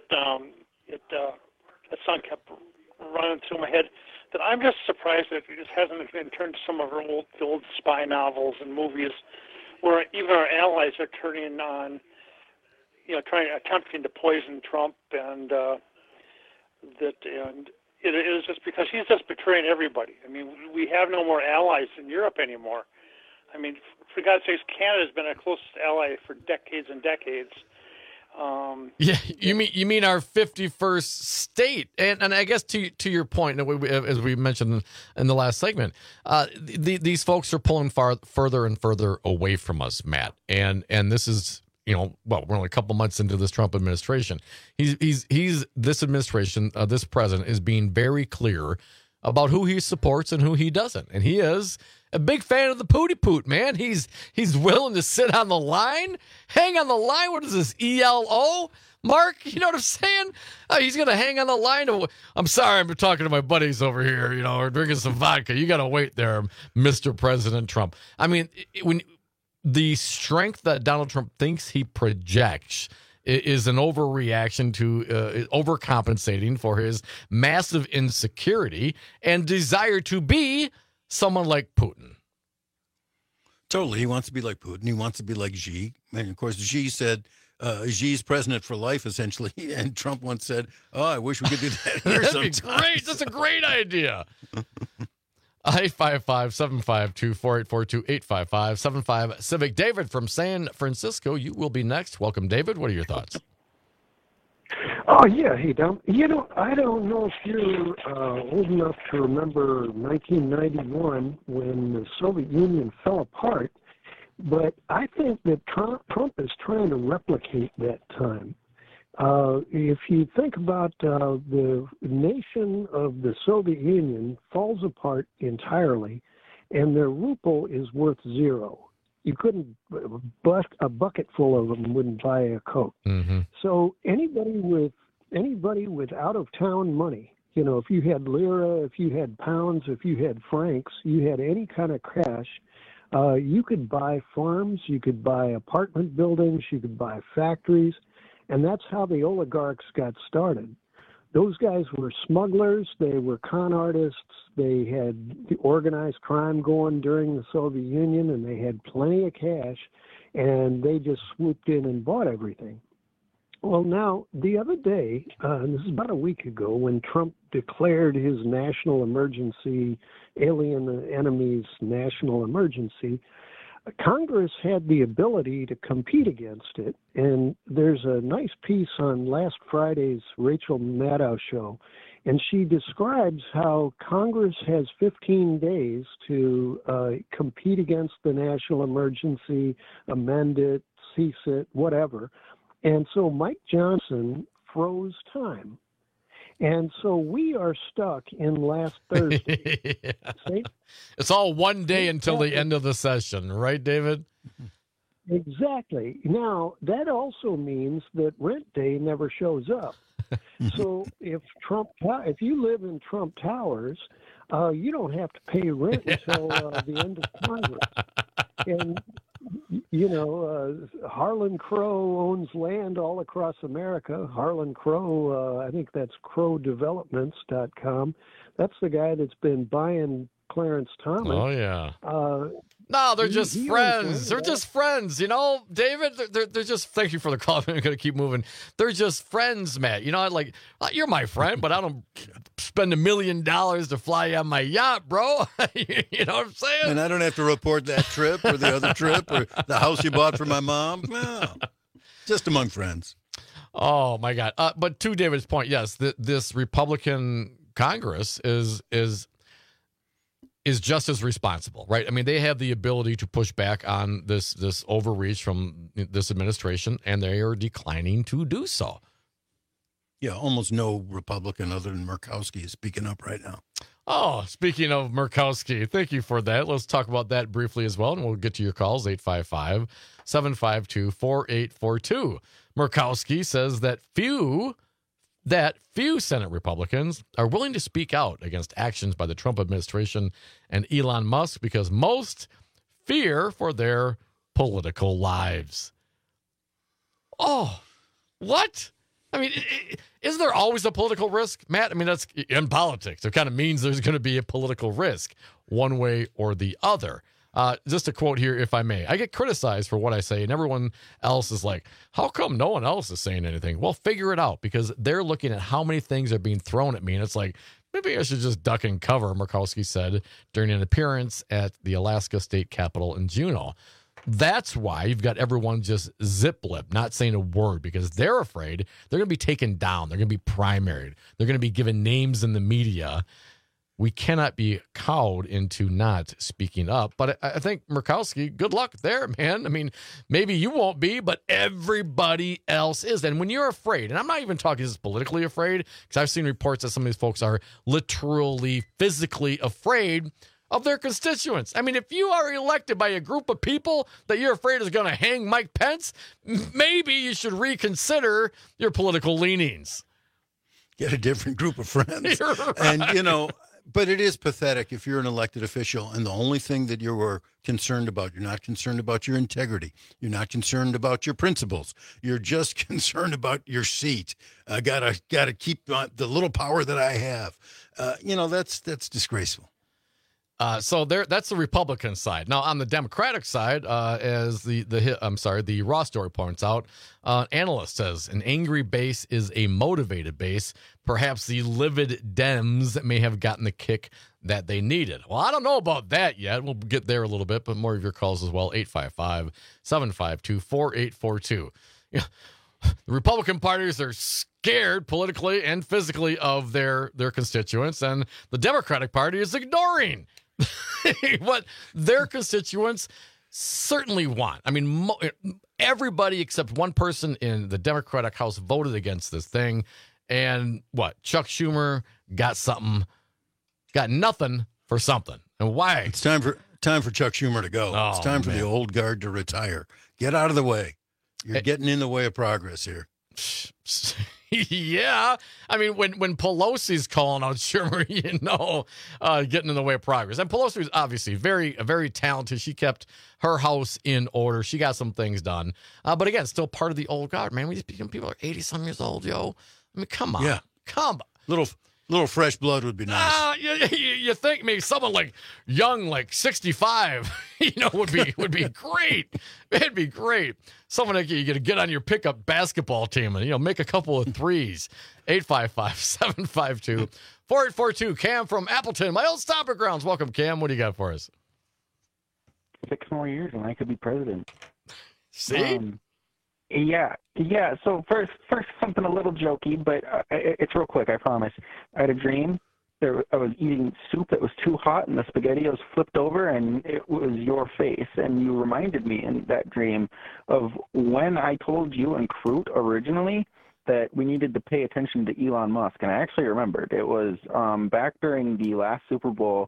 song kept running through my head. That I'm just surprised that it just hasn't been turned to some of our old spy novels and movies, where even our allies are turning on, attempting to poison Trump, and it is just because he's just betraying everybody. I mean, we have no more allies in Europe anymore. I mean, for God's sakes, Canada's been our closest ally for decades and decades. You mean our 51st state, and I guess to your point, as we mentioned in the last segment, these folks are pulling further and further away from us, Matt, and this is. We're only a couple months into this Trump administration. He's this administration, this president is being very clear about who he supports and who he doesn't. And he is a big fan of the pooty poot, man. He's willing to sit on the line, hang on the line. What is this, ELO? Mark, you know what I'm saying? He's going to hang on the line. I'm sorry, I'm talking to my buddies over here, or drinking some vodka. You got to wait there, Mr. President Trump. I mean, when the strength that Donald Trump thinks he projects is an overreaction to overcompensating for his massive insecurity and desire to be someone like Putin. Totally. He wants to be like Putin. He wants to be like Xi. And, of course, Xi said Xi's president for life, essentially. And Trump once said, I wish we could do that here That'd be great. That's a great idea. 855-752-4842, 855-75-CIVIC. David from San Francisco, you will be next. Welcome, David. What are your thoughts? Oh, yeah. Hey, Dom. I don't know if you're old enough to remember 1991 when the Soviet Union fell apart, but I think that Trump is trying to replicate that time. If you think about the nation of the Soviet Union falls apart entirely, and their ruble is worth zero. You couldn't, a bucket full of them wouldn't buy a Coke. Mm-hmm. So anybody with out of town money, if you had lira, if you had pounds, if you had francs, you had any kind of cash, you could buy farms, you could buy apartment buildings, you could buy factories. And that's how the oligarchs got started. Those guys were smugglers. They were con artists. They had organized crime going during the Soviet Union, and they had plenty of cash, and they just swooped in and bought everything. Well, now, the other day, and this is about a week ago, when Trump declared his national emergency, alien enemies national emergency, Congress had the ability to compete against it, and there's a nice piece on last Friday's Rachel Maddow show, and she describes how Congress has 15 days to compete against the national emergency, amend it, cease it, whatever. And so Mike Johnson froze time. And so we are stuck in last Thursday. Yeah. It's all one day until the end of the session, right, David? Exactly. Now, that also means that rent day never shows up. So if you live in Trump Towers, you don't have to pay rent until the end of Congress. And Harlan Crow owns land all across America. Harlan Crow, I think that's crowdevelopments.com. That's the guy that's been buying Clarence Thomas. Oh, yeah. No, they're just friends. They're just friends, David. They're just. Thank you for the call. I'm going to keep moving. They're just friends, Matt. You're my friend, but I don't spend $1 million to fly on my yacht, bro. You know what I'm saying? And I don't have to report that trip or the other trip or the house you bought for my mom. No, just among friends. Oh my God! But to David's point, yes, this Republican Congress is is just as responsible, right? I mean, they have the ability to push back on this overreach from this administration, and they are declining to do so. Yeah, almost no Republican other than Murkowski is speaking up right now. Oh, speaking of Murkowski, thank you for that. Let's talk about that briefly as well, and we'll get to your calls, 855-752-4842. Murkowski says that few Senate Republicans are willing to speak out against actions by the Trump administration and Elon Musk because most fear for their political lives. Oh, what? I mean, is there always a political risk, Matt? I mean, that's in politics. It kind of means there's going to be a political risk one way or the other. Just a quote here, if I may. I get criticized for what I say, and everyone else is like, how come no one else is saying anything? Well, figure it out, because they're looking at how many things are being thrown at me, and it's like, maybe I should just duck and cover, Murkowski said during an appearance at the Alaska State Capitol in Juneau. That's why you've got everyone just zip-lip, not saying a word, because they're afraid they're going to be taken down. They're going to be primaried. They're going to be given names in the media. We cannot be cowed into not speaking up. But I think, Murkowski, good luck there, man. I mean, maybe you won't be, but everybody else is. And when you're afraid, and I'm not even talking just politically afraid, because I've seen reports that some of these folks are literally, physically afraid of their constituents. I mean, if you are elected by a group of people that you're afraid is going to hang Mike Pence, maybe you should reconsider your political leanings. Get a different group of friends. Right. And, but it is pathetic if you're an elected official and the only thing that you were concerned about, you're not concerned about your integrity. You're not concerned about your principles. You're just concerned about your seat. I gotta keep the little power that I have. That's disgraceful. So that's the Republican side. Now on the Democratic side, as the Raw story points out, analyst says an angry base is a motivated base. Perhaps the livid Dems may have gotten the kick that they needed. Well, I don't know about that yet. We'll get there a little bit, but more of your calls as well. 855-752-4842. The Republican parties are scared politically and physically of their constituents, and the Democratic Party is ignoring what their constituents certainly want. I mean, everybody except one person in the Democratic House voted against this thing. And what? Chuck Schumer got nothing for something. And why? It's time for Chuck Schumer to go. It's time for the old guard to retire. Get out of the way. You're getting in the way of progress here. Yeah. I mean, when Pelosi's calling out Schumer, getting in the way of progress. And Pelosi was obviously very talented. She kept her house in order. She got some things done. But again, still part of the old guard, man. These people are 80-some years old, yo. I mean, come on. Yeah. Come on. Little fresh blood would be nice. You think maybe someone like young, like 65, would be great. It'd be great. Someone like you to get on your pickup basketball team and make a couple of threes. 855-752-4842. Cam from Appleton, my old stomping grounds. Welcome, Cam. What do you got for us? 6 more years and I could be president. See? Yeah. So first, something a little jokey, but it's real quick. I promise. I had a dream. I was eating soup that was too hot, and the SpaghettiOs flipped over, and it was your face. And you reminded me in that dream of when I told you and Crute originally that we needed to pay attention to Elon Musk. And I actually remembered. It was back during the last Super Bowl.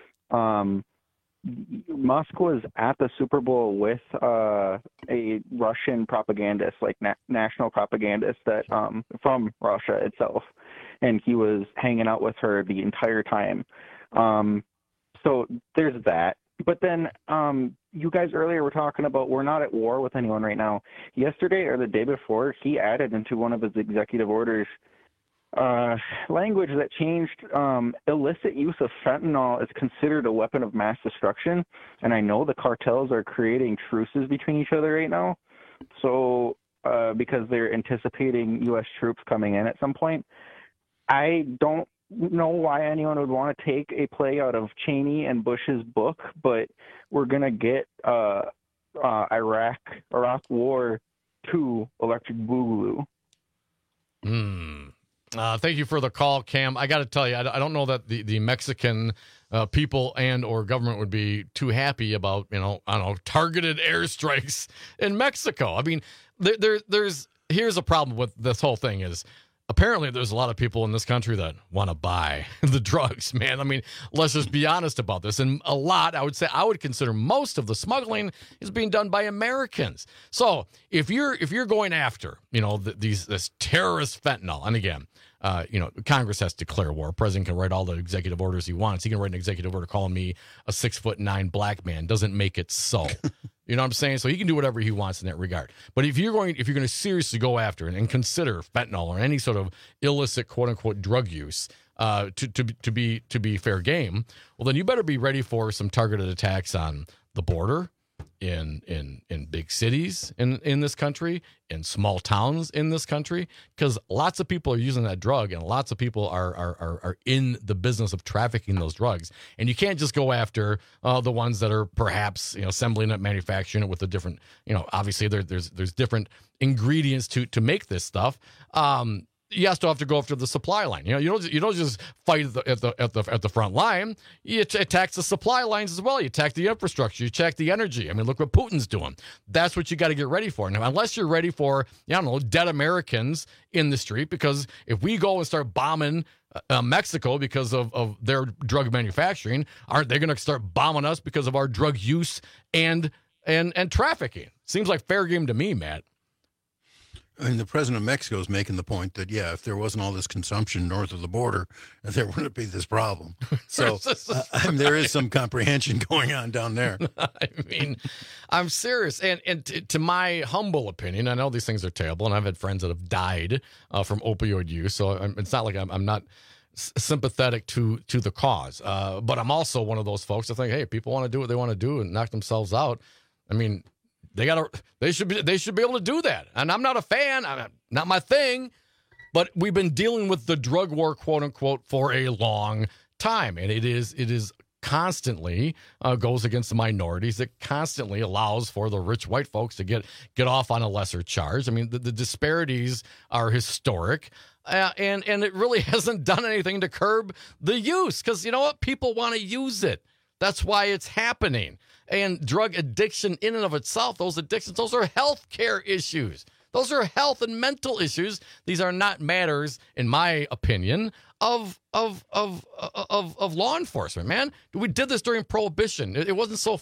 Musk was at the Super Bowl with a Russian propagandist, like national propagandist that from Russia itself, and he was hanging out with her the entire time. So there's that. But then you guys earlier were talking about we're not at war with anyone right now. Yesterday or the day before, he added into one of his executive orders language that changed. Illicit use of fentanyl is considered a weapon of mass destruction, and I know the cartels are creating truces between each other right now, so because they're anticipating U.S. troops coming in at some point. I don't know why anyone would want to take a play out of Cheney and Bush's book, but we're gonna get Iraq War 2 Electric Boogaloo. Thank you for the call, Cam. I got to tell you, I don't know that the Mexican people and or government would be too happy about, targeted airstrikes in Mexico. I mean, here's a problem with this whole thing is apparently there's a lot of people in this country that want to buy the drugs, man. I mean, let's just be honest about this. And a lot, I would consider most of the smuggling is being done by Americans. So if you're going after, this terrorist fentanyl, and again, Congress has to declare war. President can write all the executive orders he wants. He can write an executive order calling me a 6'9" black man. Doesn't make it so. You know what I'm saying? So he can do whatever he wants in that regard. But if you're going to seriously go after and consider fentanyl or any sort of illicit quote unquote drug use to be fair game, well then you better be ready for some targeted attacks on the border, in big cities in this country, in small towns in this country, because lots of people are using that drug and lots of people are in the business of trafficking those drugs. And you can't just go after the ones that are perhaps assembling it, manufacturing it with a different, obviously there's different ingredients to make this stuff. You still have to go after the supply line. You don't just fight at the front line. You attack the supply lines as well. You attack the infrastructure. You attack the energy. I mean, look what Putin's doing. That's what you got to get ready for. Now, unless you're ready for, dead Americans in the street, because if we go and start bombing Mexico because of their drug manufacturing, aren't they going to start bombing us because of our drug use and trafficking? Seems like fair game to me, Matt. And the president of Mexico is making the point that, if there wasn't all this consumption north of the border, there wouldn't be this problem. So there is some comprehension going on down there. I mean, I'm serious. And to my humble opinion, I know these things are terrible, and I've had friends that have died from opioid use. So it's not like I'm not sympathetic to the cause. But I'm also one of those folks that think, hey, people want to do what they want to do and knock themselves out. I mean, they should be able to do that. And I'm not a fan, not my thing, but we've been dealing with the drug war, quote unquote, for a long time. And it is constantly goes against the minorities. It constantly allows for the rich white folks to get off on a lesser charge. I mean, the disparities are historic. And it really hasn't done anything to curb the use, because you know what? People want to use it. That's why it's happening. And drug addiction in and of itself, those addictions, those are health care issues. Those are health and mental issues. These are not matters, in my opinion, of law enforcement, man. We did this during Prohibition. It wasn't so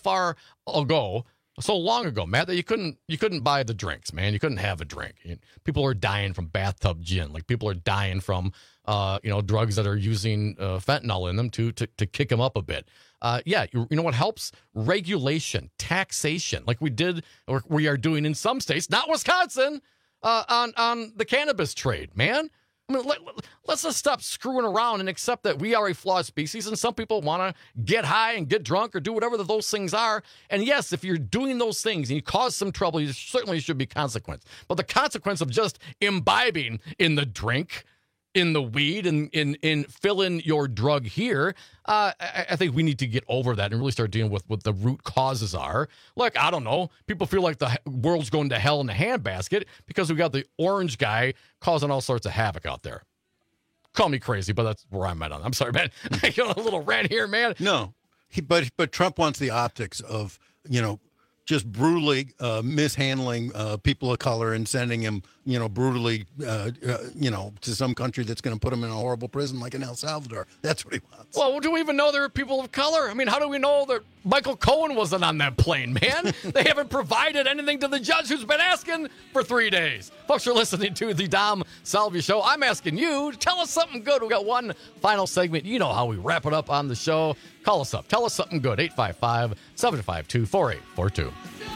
long ago, Matt, that you couldn't buy the drinks, man. You couldn't have a drink. People are dying from bathtub gin. Like, people are dying from drugs that are using fentanyl in them to kick them up a bit. You know what helps? Regulation, taxation, like we are doing in some states, not Wisconsin, on the cannabis trade, man. I mean, let's just stop screwing around and accept that we are a flawed species, and some people want to get high and get drunk or do whatever those things are. And yes, if you're doing those things and you cause some trouble, you certainly should be consequence. But the consequence of just imbibing in the drink, in the weed, and in filling your drug here, I think we need to get over that and really start dealing with what the root causes are. Like, I don't know, people feel like the world's going to hell in a handbasket because we got the orange guy causing all sorts of havoc out there. Call me crazy, but that's where I'm at on. I'm sorry, man. I got a little rant here, man. No, but Trump wants the optics of, just brutally mishandling people of color and sending him, brutally, to some country that's going to put him in a horrible prison like in El Salvador. That's what he wants. Well, do we even know there are people of color? I mean, how do we know that Michael Cohen wasn't on that plane, man? They haven't provided anything to the judge who's been asking for 3 days. Folks are listening to the Dom Salvia Show. I'm asking you to tell us something good. We got one final segment. You know how we wrap it up on the show. Call us up. Tell us something good. 855-752-4842.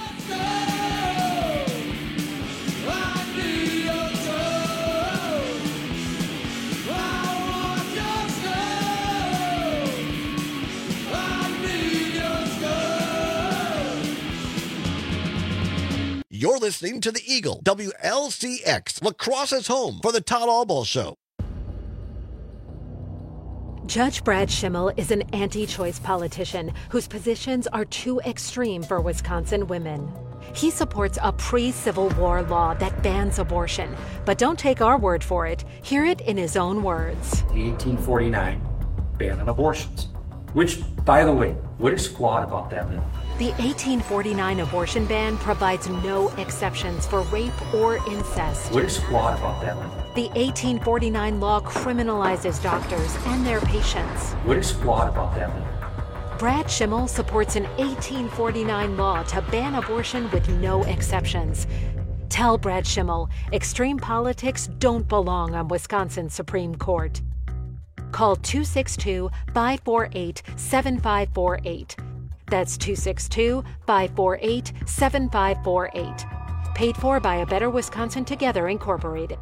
You're listening to The Eagle, WLCX, Lacrosse's home for the Todd Albaugh Show. Judge Brad Schimmel is an anti-choice politician whose positions are too extreme for Wisconsin women. He supports a pre-Civil War law that bans abortion. But don't take our word for it. Hear it in his own words. The 1849 ban on abortions, which, by the way, what is flawed about that law? The 1849 abortion ban provides no exceptions for rape or incest. What is flawed about that law? The 1849 law criminalizes doctors and their patients. What is flawed about that law? Brad Schimmel supports an 1849 law to ban abortion with no exceptions. Tell Brad Schimmel, extreme politics don't belong on Wisconsin's Supreme Court. Call 262-548-7548. That's 262-548-7548. Paid for by A Better Wisconsin Together, Incorporated.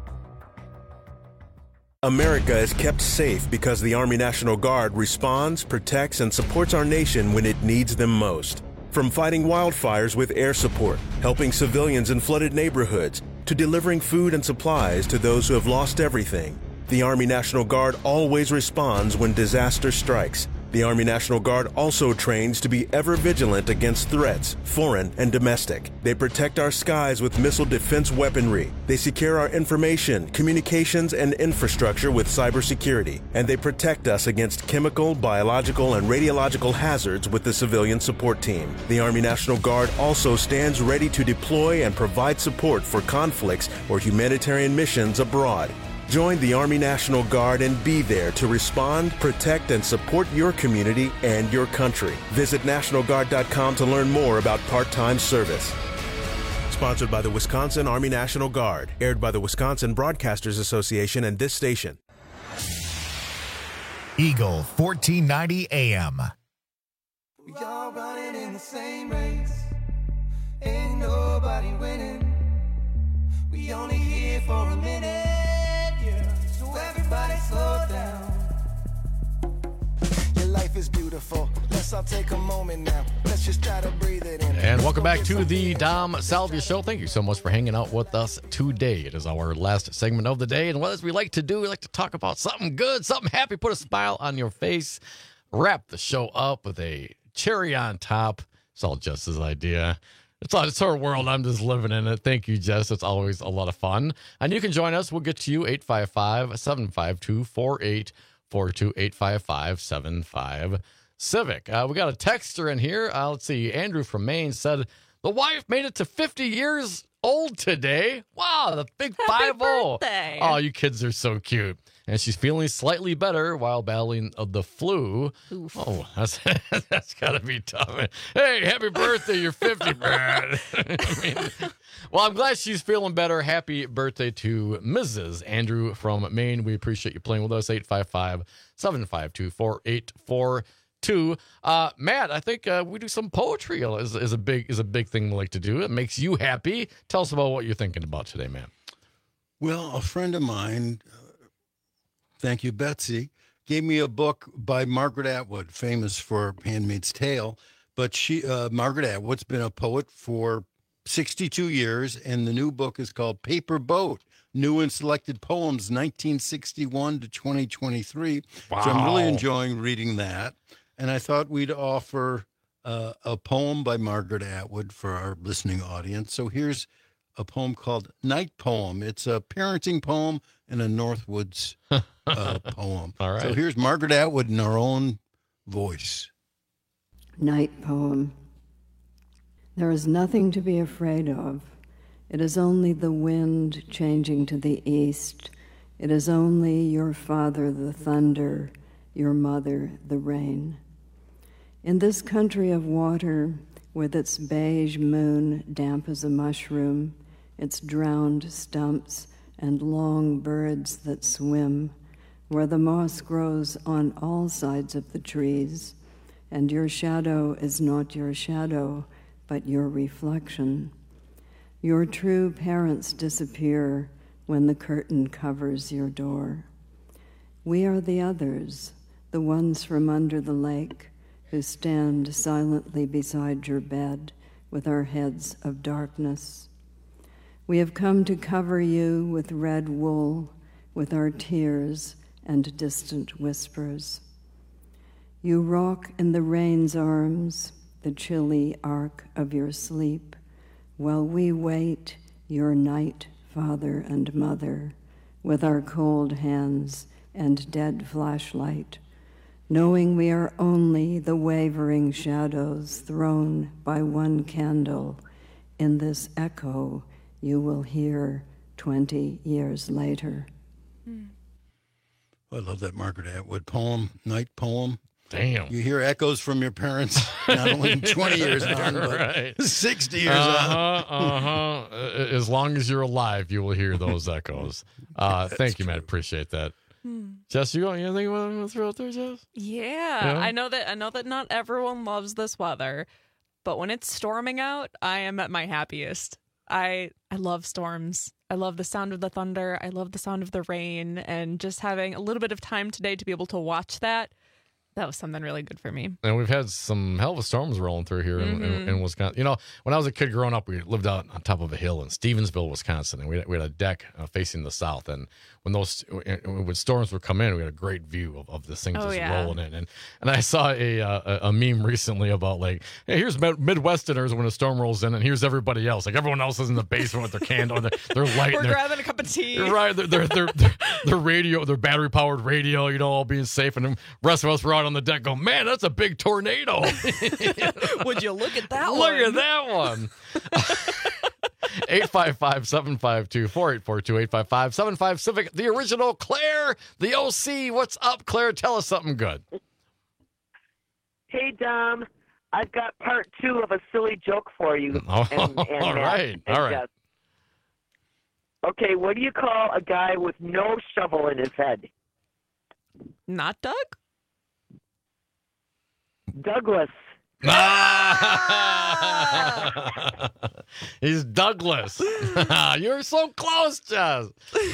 America is kept safe because the Army National Guard responds, protects, and supports our nation when it needs them most. From fighting wildfires with air support, helping civilians in flooded neighborhoods, to delivering food and supplies to those who have lost everything, the Army National Guard always responds when disaster strikes. The Army National Guard also trains to be ever vigilant against threats, foreign and domestic. They protect our skies with missile defense weaponry. They secure our information, communications, and infrastructure with cybersecurity. And they protect us against chemical, biological, and radiological hazards with the civilian support team. The Army National Guard also stands ready to deploy and provide support for conflicts or humanitarian missions abroad. Join the Army National Guard and be there to respond, protect, and support your community and your country. Visit NationalGuard.com to learn more about part-time service. Sponsored by the Wisconsin Army National Guard. Aired by the Wisconsin Broadcasters Association and this station. Eagle 1490 AM. We all running in the same race. Ain't nobody winning. We only here for a minute. Everybody slow down. Your life is beautiful. Let's all take a moment now. Let's just try to breathe it in. And welcome back to the Dom Salvia Show. Thank you so much for hanging out with us today. It is our last segment of the day. And what as we like to do, we like to talk about something good, something happy, put a smile on your face, wrap the show up with a cherry on top. It's all Jess's idea. It's our world. I'm just living in it. Thank you, Jess. It's always a lot of fun. And you can join us. We'll get to you, 855-752-4842, 855-75-CIVIC. We got a texter in here. Let's see. Andrew from Maine said, the wife made it to 50 years old today. Wow, the big 50. Oh, you kids are so cute. And she's feeling slightly better while battling the flu. Oof. Oh, that's got to be tough. Hey, happy birthday, you're 50, Brad. Well, I'm glad she's feeling better. Happy birthday to Mrs. Andrew from Maine. We appreciate you playing with us, 855-752-4842. Matt, I think we do some poetry is a big thing we like to do. It makes you happy. Tell us about what you're thinking about today, Matt. Well, a friend of mine... Thank you, Betsy, gave me a book by Margaret Atwood, famous for Handmaid's Tale. But Margaret Atwood's been a poet for 62 years, and the new book is called Paper Boat, New and Selected Poems, 1961 to 2023. Wow. So I'm really enjoying reading that. And I thought we'd offer a poem by Margaret Atwood for our listening audience. So here's a poem called Night Poem. It's a parenting poem and a Northwoods poem. All right. So here's Margaret Atwood in her own voice. Night Poem. There is nothing to be afraid of. It is only the wind changing to the east. It is only your father, the thunder, your mother, the rain. In this country of water, with its beige moon damp as a mushroom, its drowned stumps and long birds that swim, where the moss grows on all sides of the trees, and your shadow is not your shadow, but your reflection. Your true parents disappear when the curtain covers your door. We are the others, the ones from under the lake, who stand silently beside your bed with our heads of darkness. We have come to cover you with red wool, with our tears and distant whispers. You rock in the rain's arms, the chilly arc of your sleep, while we wait your night, Father and Mother, with our cold hands and dead flashlight, knowing we are only the wavering shadows thrown by one candle in this echo you will hear 20 years later. I love that Margaret Atwood poem, night poem. Damn. You hear echoes from your parents, not only 20 years on, but 60 years on. As long as you're alive, you will hear those echoes. Thank you, Matt. Appreciate that. Jess, you got anything you want to throw out there, Jess? Yeah. I know that not everyone loves this weather, but when it's storming out, I am at my happiest. I love storms. I love the sound of the thunder. I love the sound of the rain, and just having a little bit of time today to be able to watch that was something really good for me. And we've had some hell of a storms rolling through here in Wisconsin. You know, when I was a kid growing up, we lived out on top of a hill in Stevensville, Wisconsin, and we had a deck facing the south. And when storms would come in, we had a great view of this thing rolling in. And I saw a meme recently about like, hey, here's Midwesterners when a storm rolls in, and here's everybody else. Like everyone else is in the basement with their candle, their light. We're grabbing a cup of tea. Right, their radio, their battery powered radio, all being safe, and the rest of us were out on the deck going, man, that's a big tornado. Would you look at that one? Look at that one. 855-752-4842, 855-75 the original Claire, the OC. What's up, Claire? Tell us something good. Hey, Dom. I've got part 2 of a silly joke for you. All right. Okay, what do you call a guy with no shovel in his head? Not Doug? Douglas. He's Douglas. You're so close, Jess.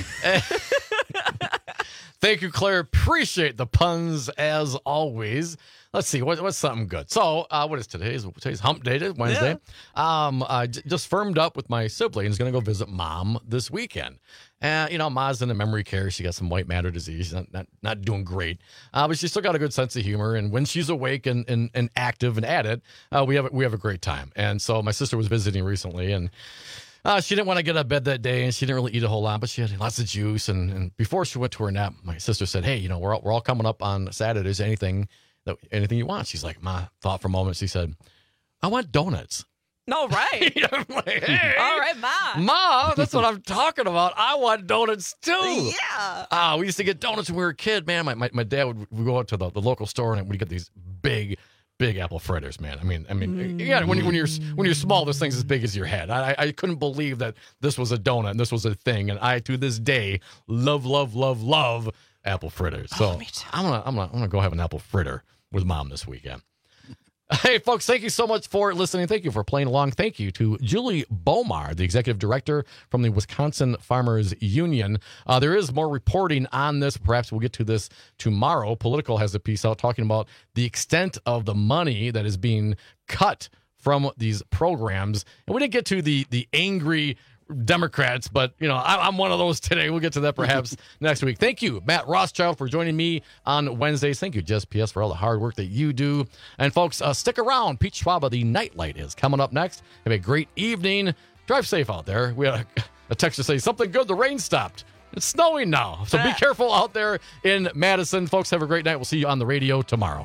Thank you, Claire. Appreciate the puns as always. Let's see, what's something good? So, what is today? Today's hump day, Wednesday. Yeah. I just firmed up with my siblings, going to go visit Mom this weekend. And, Ma's in the memory care. She got some white matter disease. Not doing great. But she's still got a good sense of humor. And when she's awake and active and at it, we have a great time. And so my sister was visiting recently, and she didn't want to get out of bed that day, and she didn't really eat a whole lot, but she had lots of juice. And before she went to her nap, my sister said, hey, we're all coming up on Saturdays. Anything you want? She's like, Ma, thought for a moment. She said, I want donuts. No, right. I'm like, hey. All right, Ma, that's what I'm talking about. I want donuts too. Yeah. We used to get donuts when we were a kid, man. My dad would go out to the local store, and we'd get these big apple fritters, man. I mean, yeah. When you're small, this thing's as big as your head. I couldn't believe that this was a donut and this was a thing, and I to this day love apple fritters. So I'm gonna go have an apple fritter with Mom this weekend. Hey, folks, thank you so much for listening. Thank you for playing along. Thank you to Julie Bomar, the executive director from the Wisconsin Farmers Union. There is more reporting on this. Perhaps we'll get to this tomorrow. Politico has a piece out talking about the extent of the money that is being cut from these programs. And we didn't get to the angry Democrats, but I'm one of those today. We'll get to that perhaps next week. Thank you, Matt Rothschild, for joining me on Wednesdays. Thank you, Jess P.S., for all the hard work that you do. And folks, stick around. Pete Schwaba, the Nightlight, is coming up next. Have a great evening. Drive safe out there. We had a text to say something good. The rain stopped. It's snowing now, so be careful out there in Madison. Folks, have a great night. We'll see you on the radio tomorrow.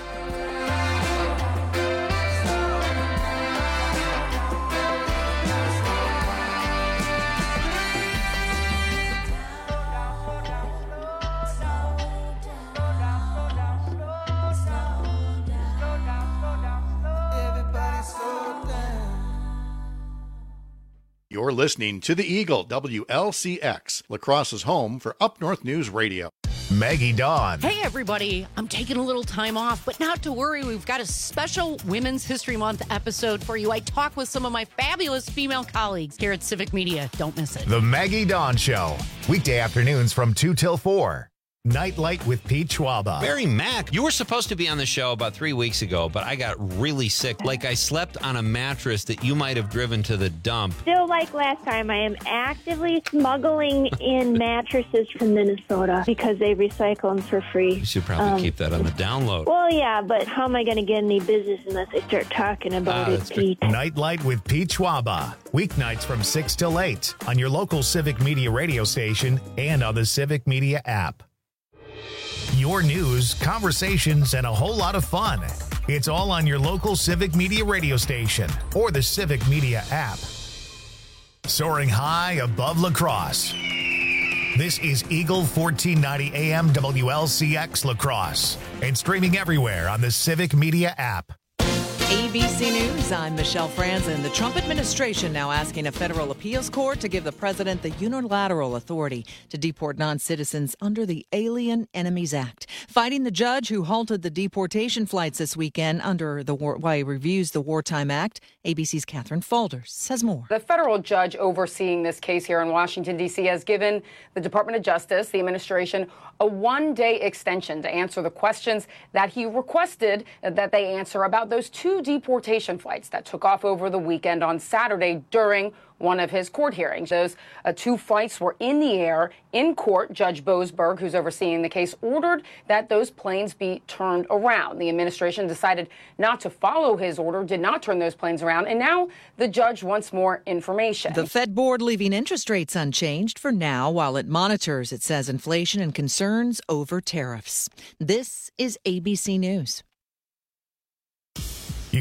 You're listening to The Eagle, WLCX, La Crosse's home for Up North News Radio. Maggie Dawn. Hey, everybody. I'm taking a little time off, but not to worry. We've got a special Women's History Month episode for you. I talk with some of my fabulous female colleagues here at Civic Media. Don't miss it. The Maggie Dawn Show. Weekday afternoons from 2 till 4. Nightlight with Pete Schwaba. Barry Mack, you were supposed to be on the show about 3 weeks ago, but I got really sick. Like I slept on a mattress that you might have driven to the dump. Still like last time, I am actively smuggling in mattresses from Minnesota because they recycle them for free. You should probably keep that on the download. Well, yeah, but how am I going to get any business unless I start talking about it, Pete? Nightlight with Pete Schwaba. Weeknights from 6 till 8 on your local Civic Media radio station and on the Civic Media app. Your news, conversations, and a whole lot of fun. It's all on your local Civic Media radio station or the Civic Media app. Soaring high above La Crosse. This is Eagle 1490 AM WLCX La Crosse and streaming everywhere on the Civic Media app. ABC News, I'm Michelle Franzen. The Trump administration now asking a federal appeals court to give the president the unilateral authority to deport non-citizens under the Alien Enemies Act. Fighting the judge who halted the deportation flights this weekend under the while he reviews the Wartime Act, ABC's Catherine Faulders has more. The federal judge overseeing this case here in Washington, D.C. has given the Department of Justice, the administration, a one-day extension to answer the questions that he requested that they answer about those two deportation flights that took off over the weekend on Saturday during one of his court hearings. Those two flights were in the air. In court, Judge Boasberg, who's overseeing the case, ordered that those planes be turned around. The administration decided not to follow his order, did not turn those planes around, and now the judge wants more information. The Fed board leaving interest rates unchanged for now while it monitors, it says, inflation and concerns over tariffs. This is ABC News.